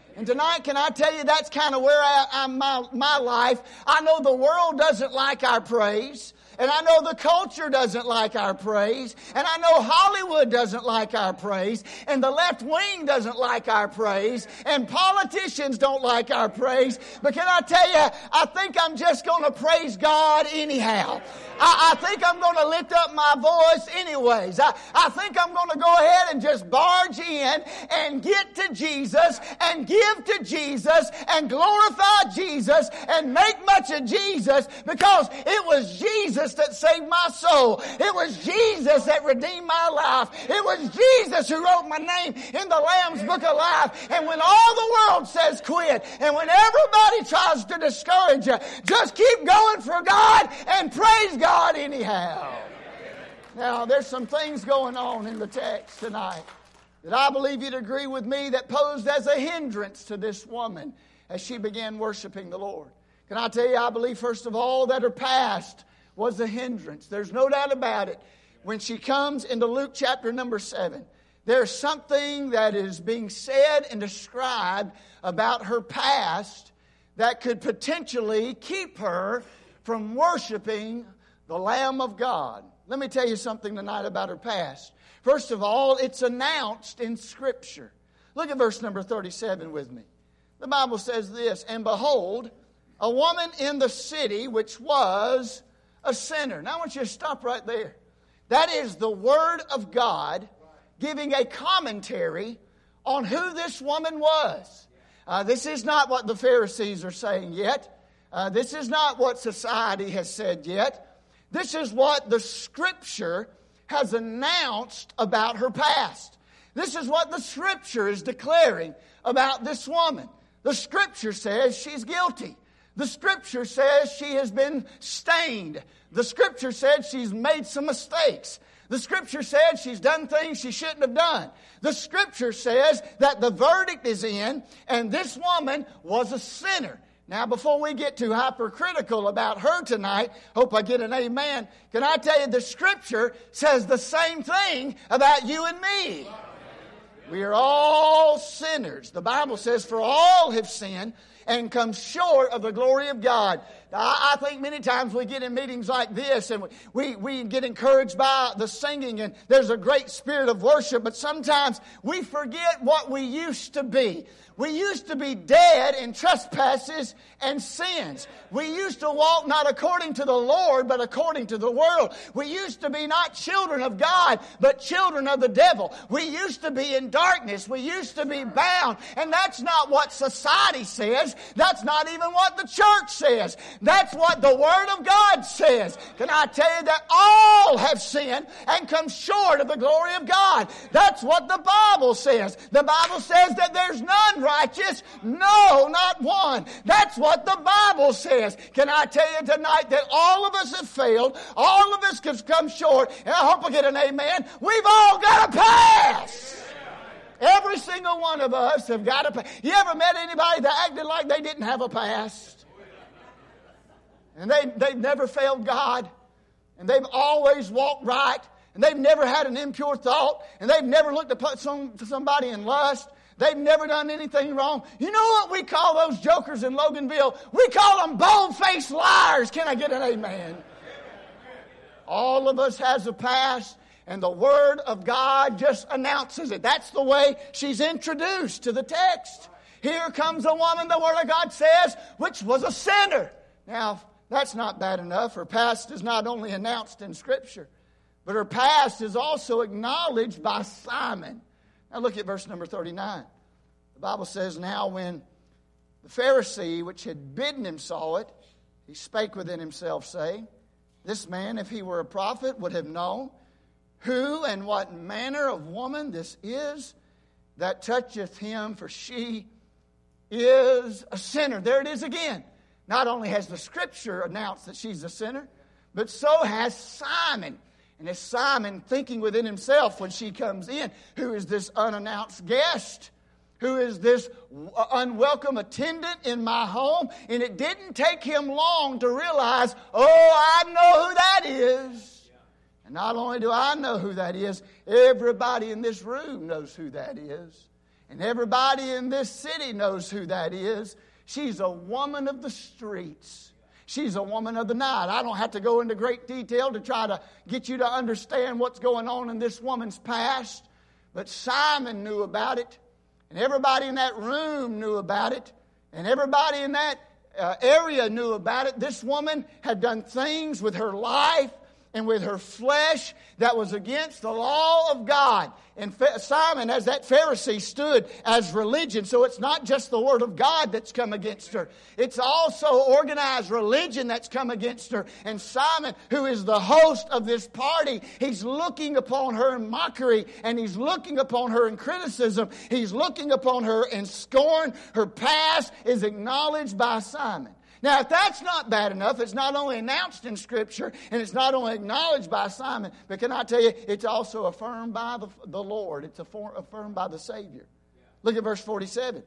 And tonight, can I tell you, that's kind of where I'm my life. I know the world doesn't like our praise. And I know the culture doesn't like our praise. And I know Hollywood doesn't like our praise. And the left wing doesn't like our praise. And politicians don't like our praise. But can I tell you, I think I'm just going to praise God anyhow. I think I'm going to lift up my voice anyways. I think I'm going to go ahead and just barge in and get to Jesus and give to Jesus and glorify Jesus and make much of Jesus, because it was Jesus that saved my soul. It was Jesus that redeemed my life. It was Jesus who wrote my name in the Lamb's Book of Life. And when all the world says quit, and when everybody tries to discourage you, just keep going for God and praise God anyhow. Now, there's some things going on in the text tonight that I believe you'd agree with me that posed as a hindrance to this woman as she began worshiping the Lord. Can I tell you, I believe, first of all, that her past was a hindrance. There's no doubt about it. When she comes into Luke chapter number 7, there's something that is being said and described about her past that could potentially keep her from worshiping the Lamb of God. Let me tell you something tonight about her past. First of all, it's announced in Scripture. Look at verse number 37 with me. The Bible says this, "And behold, a woman in the city which was a sinner." Now I want you to stop right there. That is the Word of God giving a commentary on who this woman was. This is not what the Pharisees are saying yet. This is not what society has said yet. This is what the Scripture has announced about her past. This is what the Scripture is declaring about this woman. The Scripture says she's guilty. The Scripture says she has been stained. The Scripture said she's made some mistakes. The Scripture said she's done things she shouldn't have done. The Scripture says that the verdict is in, and this woman was a sinner. Now, before we get too hypercritical about her tonight, hope I get an amen, can I tell you the Scripture says the same thing about you and me. We are all sinners. The Bible says, "For all have sinned and come short of the glory of God." I think many times we get in meetings like this and we get encouraged by the singing, and there's a great spirit of worship, but sometimes we forget what we used to be. We used to be dead in trespasses and sins. We used to walk not according to the Lord, but according to the world. We used to be not children of God, but children of the devil. We used to be in darkness. We used to be bound. And that's not what society says. That's not even what the church says. That's what the Word of God says. Can I tell you that all have sinned and come short of the glory of God? That's what the Bible says. The Bible says that there's none righteous, no, not one. That's what the Bible says. Can I tell you tonight that all of us have failed, all of us have come short, and I hope I get an amen. We've all got a past. Every single one of us have got a past. You ever met anybody that acted like they didn't have a past? And they've never failed God, and they've always walked right, and they've never had an impure thought, and they've never looked at somebody in lust. They've never done anything wrong. You know what we call those jokers in Loganville? We call them bold-faced liars. Can I get an amen? All of us has a past, and the Word of God just announces it. That's the way she's introduced to the text. Here comes a woman, the Word of God says, which was a sinner. Now, that's not bad enough. Her past is not only announced in Scripture, but her past is also acknowledged by Simon. Now look at verse number 39. The Bible says, "Now when the Pharisee which had bidden him saw it, he spake within himself, saying, This man, if he were a prophet, would have known who and what manner of woman this is that toucheth him, for she is a sinner." There it is again. Not only has the Scripture announced that she's a sinner, but so has Simon. And is Simon thinking within himself when she comes in, who is this unannounced guest? Who is this unwelcome attendant in my home? And it didn't take him long to realize, oh, I know who that is. And not only do I know who that is, everybody in this room knows who that is. And everybody in this city knows who that is. She's a woman of the streets. She's a woman of the night. I don't have to go into great detail to try to get you to understand what's going on in this woman's past. But Simon knew about it. And everybody in that room knew about it. And everybody in that area knew about it. This woman had done things with her life and with her flesh that was against the law of God. And Simon, as that Pharisee, stood as religion. So it's not just the Word of God that's come against her. It's also organized religion that's come against her. And Simon, who is the host of this party, he's looking upon her in mockery, and he's looking upon her in criticism. He's looking upon her in scorn. Her past is acknowledged by Simon. Now, if that's not bad enough, it's not only announced in Scripture, and it's not only acknowledged by Simon, but can I tell you, it's also affirmed by the Lord. It's affirmed by the Savior. Look at verse 47.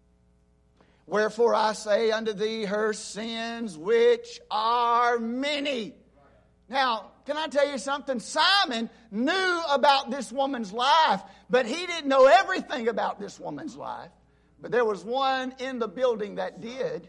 Wherefore I say unto thee, her sins which are many. Now, can I tell you something? Simon knew about this woman's life, but he didn't know everything about this woman's life. But there was one in the building that did.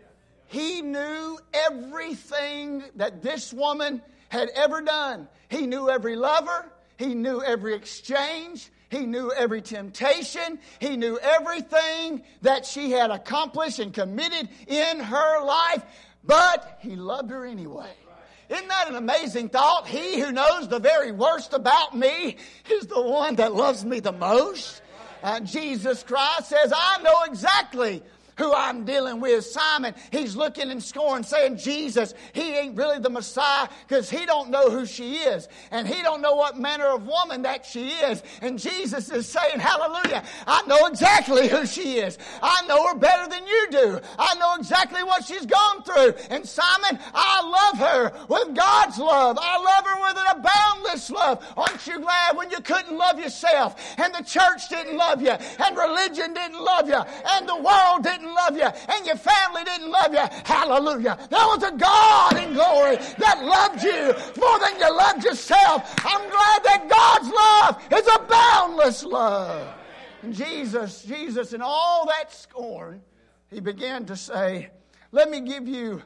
He knew everything that this woman had ever done. He knew every lover. He knew every exchange. He knew every temptation. He knew everything that she had accomplished and committed in her life. But he loved her anyway. Isn't that an amazing thought? He who knows the very worst about me is the one that loves me the most. Jesus Christ says, I know exactly who I'm dealing with. Simon, he's looking in scorn, saying, Jesus, he ain't really the Messiah because he don't know who she is. And he don't know what manner of woman that she is. And Jesus is saying, hallelujah, I know exactly who she is. I know her better than you do. I know exactly what she's gone through. And Simon, I love her with God's love. I love her with an boundless love. Aren't you glad when you couldn't love yourself, and the church didn't love you, and religion didn't love you, and the world didn't love you, and your family didn't love you? Hallelujah. There was a God in glory that loved you more than you loved yourself. I'm glad that God's love is a boundless love. And Jesus in all that scorn, he began to say, let me give you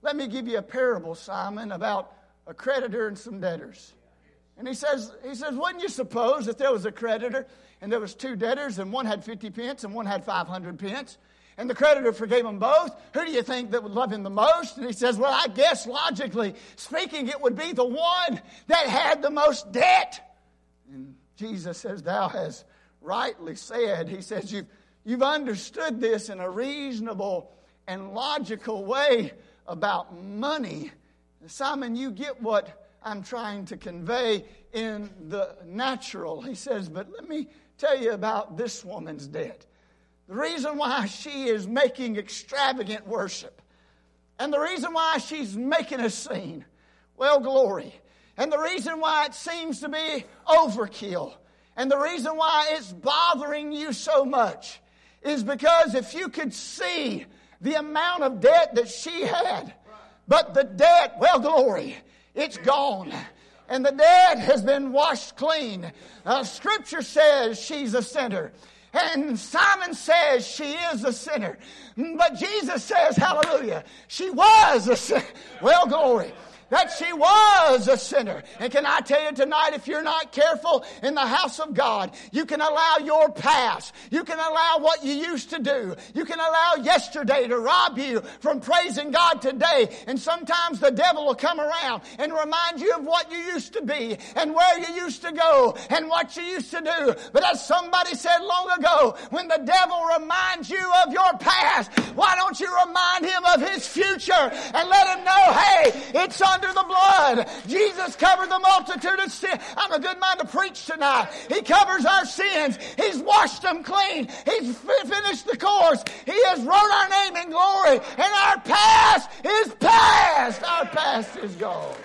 a parable, Simon, about a creditor and some debtors. And he says, wouldn't you suppose that there was a creditor and there was two debtors, and one had 50 pence and one had 500 pence? And the creditor forgave them both. Who do you think that would love him the most? And he says, well, I guess logically speaking, it would be the one that had the most debt. And Jesus says, thou hast rightly said. He says, you've understood this in a reasonable and logical way about money. Simon, you get what I'm trying to convey in the natural. He says, but let me tell you about this woman's debt. The reason why she is making extravagant worship, and the reason why she's making a scene, well, glory, and the reason why it seems to be overkill, and the reason why it's bothering you so much is because if you could see the amount of debt that she had, but the debt, well, glory, it's gone. And the debt has been washed clean. Scripture says she's a sinner. And Simon says she is a sinner. But Jesus says, hallelujah, she was a sinner. Well, glory. That she was a sinner. And can I tell you tonight, if you're not careful in the house of God, you can allow your past, you can allow what you used to do, you can allow yesterday to rob you from praising God today. And sometimes the devil will come around and remind you of what you used to be and where you used to go and what you used to do. But as somebody said long ago, when the devil reminds you of your past, why don't you remind him of his future and let him know, hey, it's under the blood. Jesus covered the multitude of sin. I'm a good man to preach tonight. He covers our sins. He's washed them clean. He's finished the course. He has wrote our name in glory. And our past is past. Our past is gone.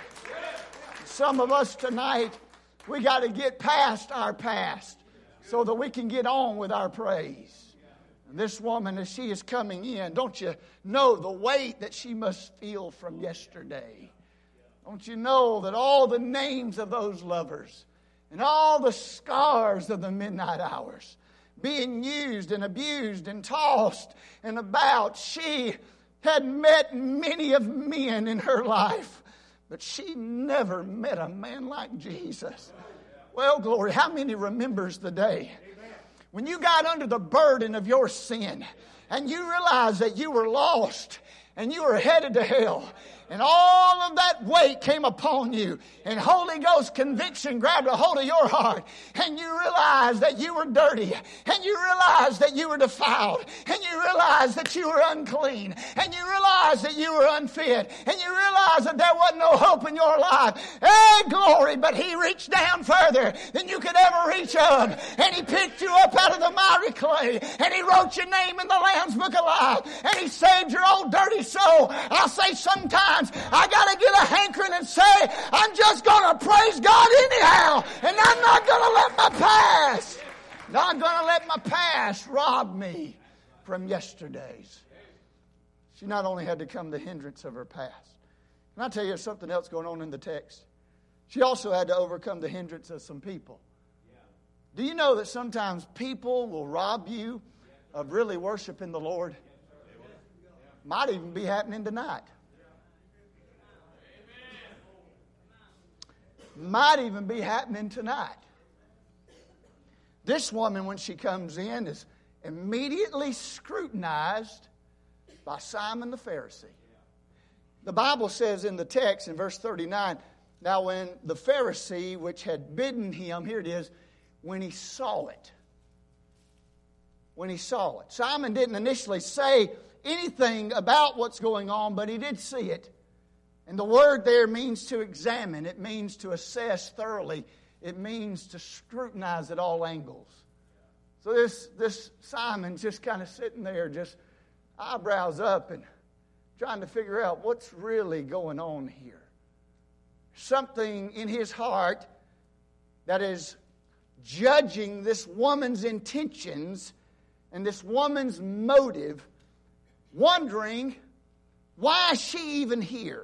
Some of us tonight, we got to get past our past so that we can get on with our praise. And this woman, as she is coming in, don't you know the weight that she must feel from yesterday? Don't you know that all the names of those lovers and all the scars of the midnight hours being used and abused and tossed and about. She had met many of men in her life, but she never met a man like Jesus. Well, glory, how many remembers the day when you got under the burden of your sin and you realized that you were lost and you were headed to hell? And all of that weight came upon you. And Holy Ghost conviction grabbed a hold of your heart. And you realized that you were dirty. And you realized that you were defiled. And you realized that you were unclean. And you realized that you were unfit. And you realized that there wasn't no hope in your life. Hey, glory! But He reached down further than you could ever reach up. And He picked you up out of the miry clay. And He wrote your name in the Lamb's Book of Life. And He saved your old dirty soul. I'll say sometimes I got to get a hankering and say, I'm just going to praise God anyhow. And I'm not going to let my past rob me from yesterday's. She not only had to come the hindrance of her past. Can I tell you something else going on in the text? She also had to overcome the hindrance of some people. Do you know that sometimes people will rob you of really worshiping the Lord? Might even be happening tonight. Might even be happening tonight. This woman, when she comes in, is immediately scrutinized by Simon the Pharisee. The Bible says in the text in verse 39, now when the Pharisee which had bidden him, here it is, when he saw it. When he saw it. Simon didn't initially say anything about what's going on, but he did see it. And the word there means to examine. It means to assess thoroughly. It means to scrutinize at all angles. So this Simon just kind of sitting there, just eyebrows up and trying to figure out what's really going on here. Something in his heart that is judging this woman's intentions and this woman's motive, wondering, why is she even here?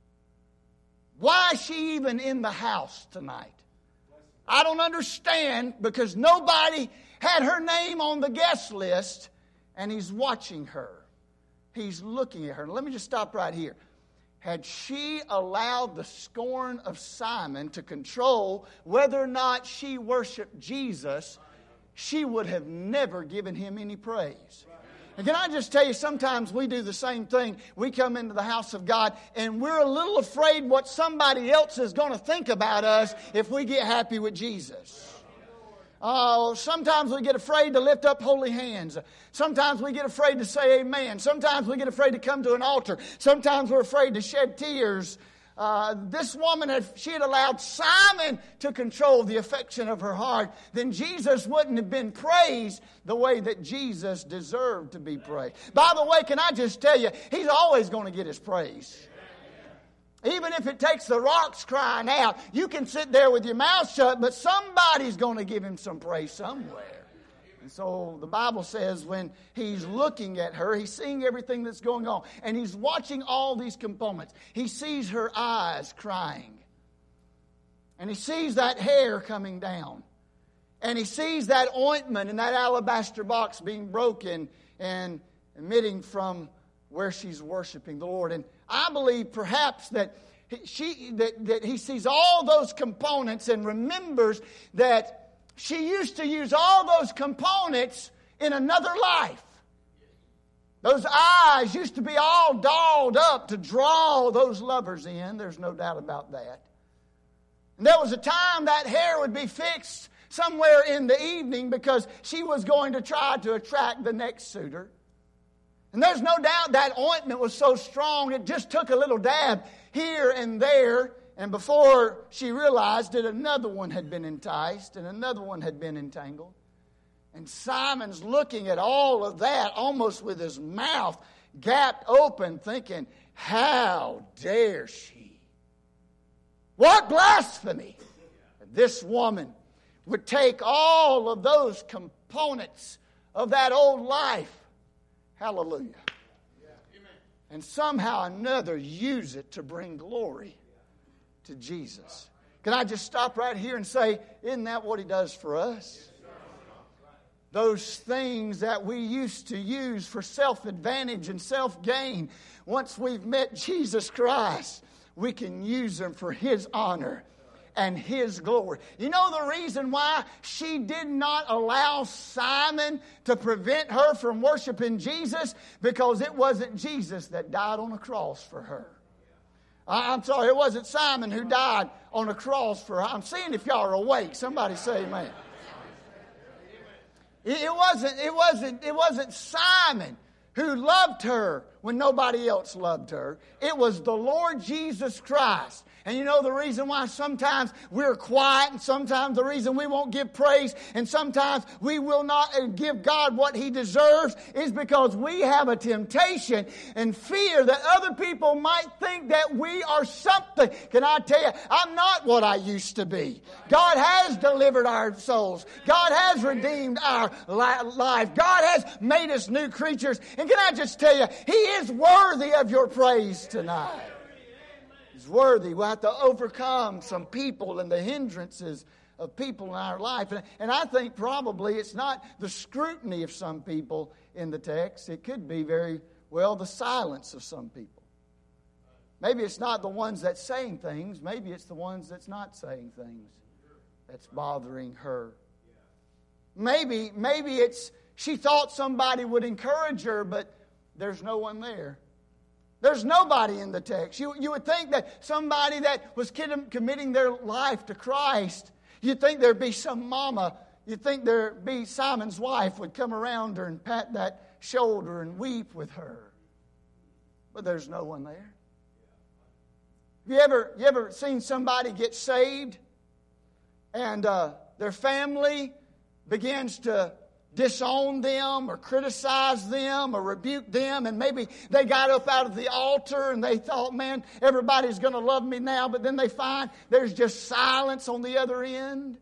Why is she even in the house tonight? I don't understand, because nobody had her name on the guest list, and he's watching her. He's looking at her. Let me just stop right here. Had she allowed the scorn of Simon to control whether or not she worshiped Jesus, she would have never given him any praise. And can I just tell you, sometimes we do the same thing. We come into the house of God and we're a little afraid what somebody else is going to think about us if we get happy with Jesus. Sometimes we get afraid to lift up holy hands. Sometimes we get afraid to say amen. Sometimes we get afraid to come to an altar. Sometimes we're afraid to shed tears. This woman, if she had allowed Simon to control the affection of her heart, then Jesus wouldn't have been praised the way that Jesus deserved to be praised. By the way, can I just tell you, He's always going to get His praise. Even if it takes the rocks crying out, you can sit there with your mouth shut, but somebody's going to give Him some praise somewhere. And so the Bible says when He's looking at her, He's seeing everything that's going on. And He's watching all these components. He sees her eyes crying. And He sees that hair coming down. And He sees that ointment in that alabaster box being broken and emitting from where she's worshiping the Lord. And I believe perhaps that He sees all those components and remembers that she used to use all those components in another life. Those eyes used to be all dolled up to draw those lovers in. There's no doubt about that. And there was a time that hair would be fixed somewhere in the evening because she was going to try to attract the next suitor. And there's no doubt that ointment was so strong it just took a little dab here and there. And before she realized it, another one had been enticed and another one had been entangled. And Simon's looking at all of that almost with his mouth gapped open, thinking, how dare she? What blasphemy! This woman would take all of those components of that old life, hallelujah, and somehow or another use it to bring glory to Jesus. Can I just stop right here and say, isn't that what He does for us? Those things that we used to use for self-advantage and self-gain, once we've met Jesus Christ, we can use them for His honor and His glory. You know the reason why she did not allow Simon to prevent her from worshiping Jesus? Because it wasn't Jesus that died on a cross for her. I'm sorry, it wasn't Simon who died on a cross for her. I'm seeing if y'all are awake. Somebody say amen. It wasn't Simon who loved her when nobody else loved her. It was the Lord Jesus Christ. And you know the reason why sometimes we're quiet, and sometimes the reason we won't give praise, and sometimes we will not give God what He deserves, is because we have a temptation and fear that other people might think that we are something. Can I tell you, I'm not what I used to be. God has delivered our souls. God has redeemed our life. God has made us new creatures. And can I just tell you, He is worthy of your praise tonight. He's worthy. We'll have to overcome some people and the hindrances of people in our life. And I think probably it's not the scrutiny of some people in the text. It could be very well the silence of some people. Maybe it's not the ones that's saying things. Maybe it's the ones that's not saying things that's bothering her. Maybe it's she thought somebody would encourage her, but there's no one there. There's nobody in the text. You would think that somebody that was committing their life to Christ, you'd think there'd be some mama, you'd think there'd be Simon's wife would come around her and pat that shoulder and weep with her. But there's no one there. Have you ever seen somebody get saved and their family begins to disown them or criticize them or rebuke them, and maybe they got up out of the altar and they thought, man, everybody's going to love me now, but then they find there's just silence on the other end.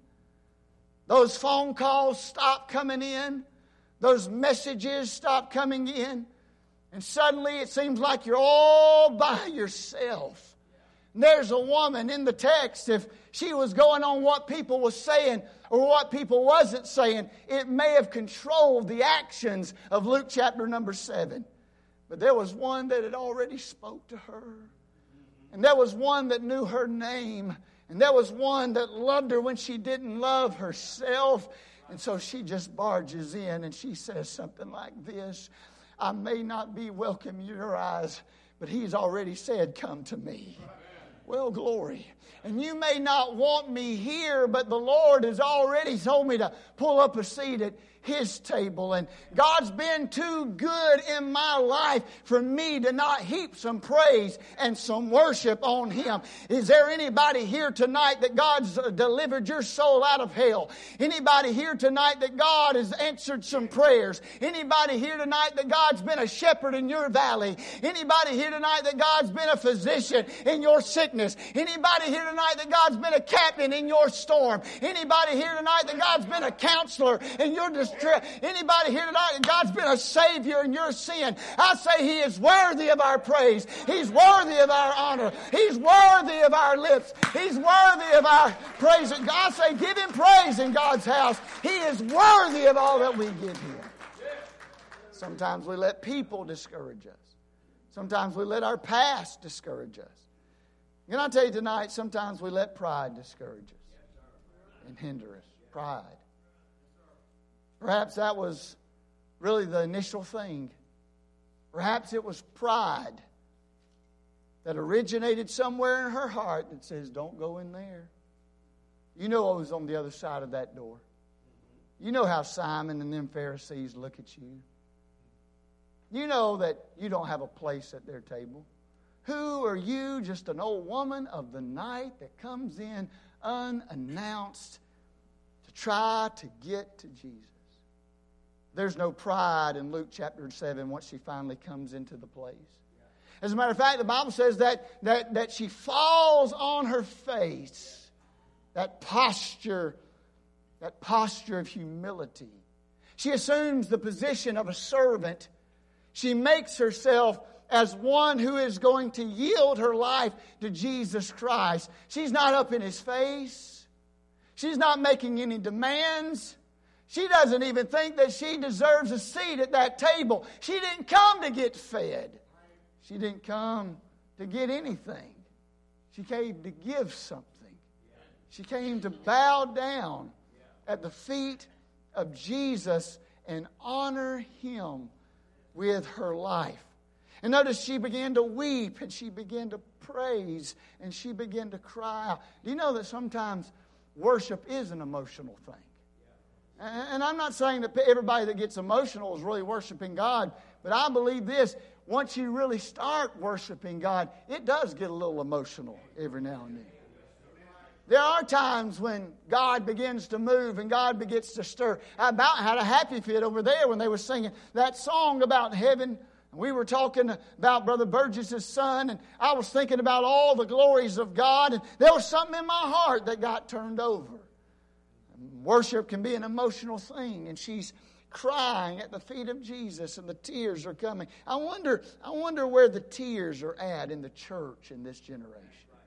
Those phone calls stop coming in. Those messages stop coming in. And suddenly it seems like you're all by yourself. And there's a woman in the text, if she was going on what people were saying or what people wasn't saying, it may have controlled the actions of Luke chapter number 7. But there was one that had already spoke to her. And there was one that knew her name. And there was one that loved her when she didn't love herself. And so she just barges in and she says something like this: I may not be welcome in your eyes, but He's already said, come to me. Well, glory. And you may not want me here, but the Lord has already told me to pull up a seat at His table. And God's been too good in my life for me to not heap some praise and some worship on Him. Is there anybody here tonight that God's delivered your soul out of hell? Anybody here tonight that God has answered some prayers? Anybody here tonight that God's been a shepherd in your valley? Anybody here tonight that God's been a physician in your sickness? Anybody here tonight that God's been a captain in your storm? Anybody here tonight that God's been a counselor in your distress? Anybody here tonight that God's been a Savior in your sin? I say He is worthy of our praise. He's worthy of our honor. He's worthy of our lips. He's worthy of our praise. And God say, give Him praise in God's house. He is worthy of all that we give Him. Sometimes we let people discourage us. Sometimes we let our past discourage us. And I'll tell you tonight, sometimes we let pride discourage us and hinder us. Pride. Perhaps that was really the initial thing. Perhaps it was pride that originated somewhere in her heart that says, don't go in there. You know what was on the other side of that door. You know how Simon and them Pharisees look at you. You know that you don't have a place at their table. Who are you, just an old woman of the night that comes in unannounced to try to get to Jesus? There's no pride in Luke chapter 7 once she finally comes into the place. As a matter of fact, the Bible says that she falls on her face. That posture of humility. She assumes the position of a servant. She makes herself as one who is going to yield her life to Jesus Christ. She's not up in His face. She's not making any demands. She doesn't even think that she deserves a seat at that table. She didn't come to get fed. She didn't come to get anything. She came to give something. She came to bow down at the feet of Jesus and honor Him with her life. And notice she began to weep and she began to praise and she began to cry out. Do you know that sometimes worship is an emotional thing? And I'm not saying that everybody that gets emotional is really worshiping God, but I believe this. Once you really start worshiping God, it does get a little emotional every now and then. There are times when God begins to move and God begins to stir. I about had a happy fit over there when they were singing that song about heaven. We were talking about Brother Burgess' son, and I was thinking about all the glories of God, and there was something in my heart that got turned over. Worship can be an emotional thing, and she's crying at the feet of Jesus, and the tears are coming. I wonder where the tears are at in the church in this generation.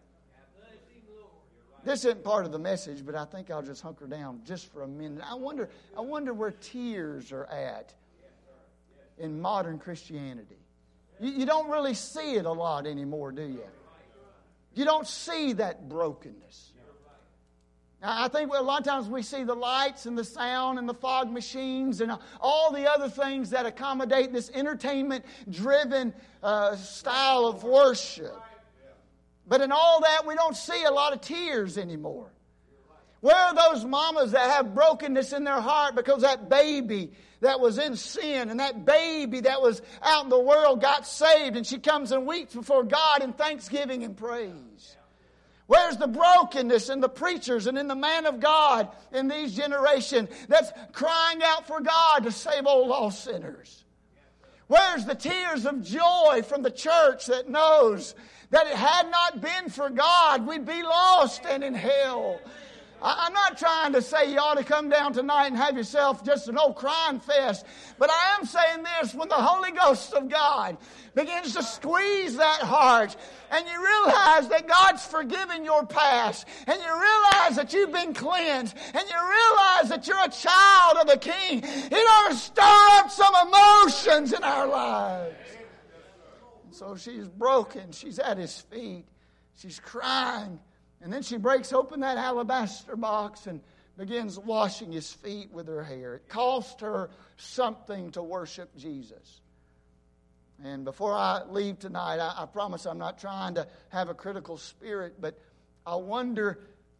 This isn't part of the message, but I think I'll just hunker down just for a minute. I wonder where tears are at in modern Christianity. You don't really see it a lot anymore, do you? You don't see that brokenness. Now, I think a lot of times we see the lights and the sound and the fog machines and all the other things that accommodate this entertainment-driven style of worship. But in all that, we don't see a lot of tears anymore. Where are those mamas that have brokenness in their heart because that baby that was in sin and that baby that was out in the world got saved and she comes and weeps before God in thanksgiving and praise? Where's the brokenness in the preachers and in the man of God in these generations that's crying out for God to save old lost sinners? Where's the tears of joy from the church that knows that it had not been for God, we'd be lost and in hell? I'm not trying to say you ought to come down tonight and have yourself just an old crying fest. But I am saying this, when the Holy Ghost of God begins to squeeze that heart and you realize that God's forgiven your past and you realize that you've been cleansed and you realize that you're a child of the King, it ought to stir up some emotions in our lives. And so she's broken. She's at His feet. She's crying. And then she breaks open that alabaster box and begins washing His feet with her hair. It cost her something to worship Jesus. And before I leave tonight, I promise I'm not trying to have a critical spirit, but I wonder,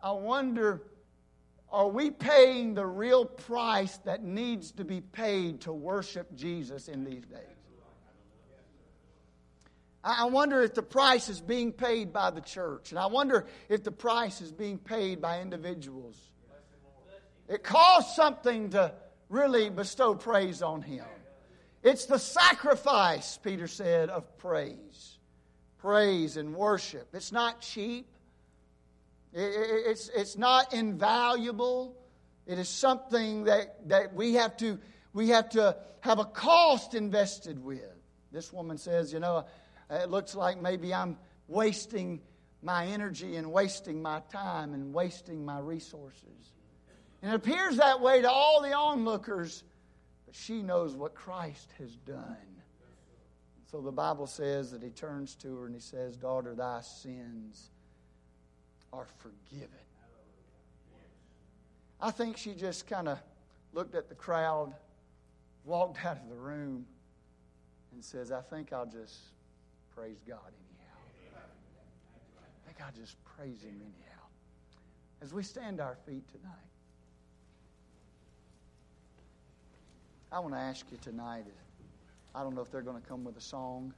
are we paying the real price that needs to be paid to worship Jesus in these days? I wonder if the price is being paid by the church. And I wonder if the price is being paid by individuals. It costs something to really bestow praise on Him. It's the sacrifice, Peter said, of praise. Praise and worship. It's not cheap. It's not invaluable. It is something that we have to have a cost invested with. This woman says, it looks like maybe I'm wasting my energy and wasting my time and wasting my resources. And it appears that way to all the onlookers, but she knows what Christ has done. So the Bible says that He turns to her and He says, "Daughter, thy sins are forgiven." I think she just kind of looked at the crowd, walked out of the room, and says, "I think I'll just praise God anyhow. I think I'll just praise Him anyhow." As we stand to our feet tonight, I want to ask you tonight, I don't know if they're going to come with a song.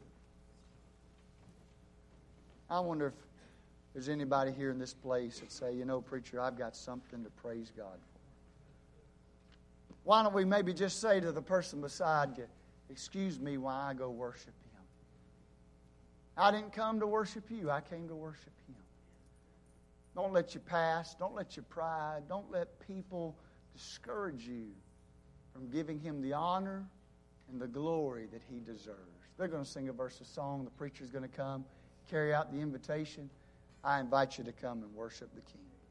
I wonder if there's anybody here in this place that say, preacher, I've got something to praise God for. Why don't we maybe just say to the person beside you, "Excuse me while I go worship Him. I didn't come to worship you. I came to worship Him." Don't let your past, don't let your pride, don't let people discourage you from giving Him the honor and the glory that He deserves. They're going to sing a verse of song. The preacher's going to come, carry out the invitation. I invite you to come and worship the King.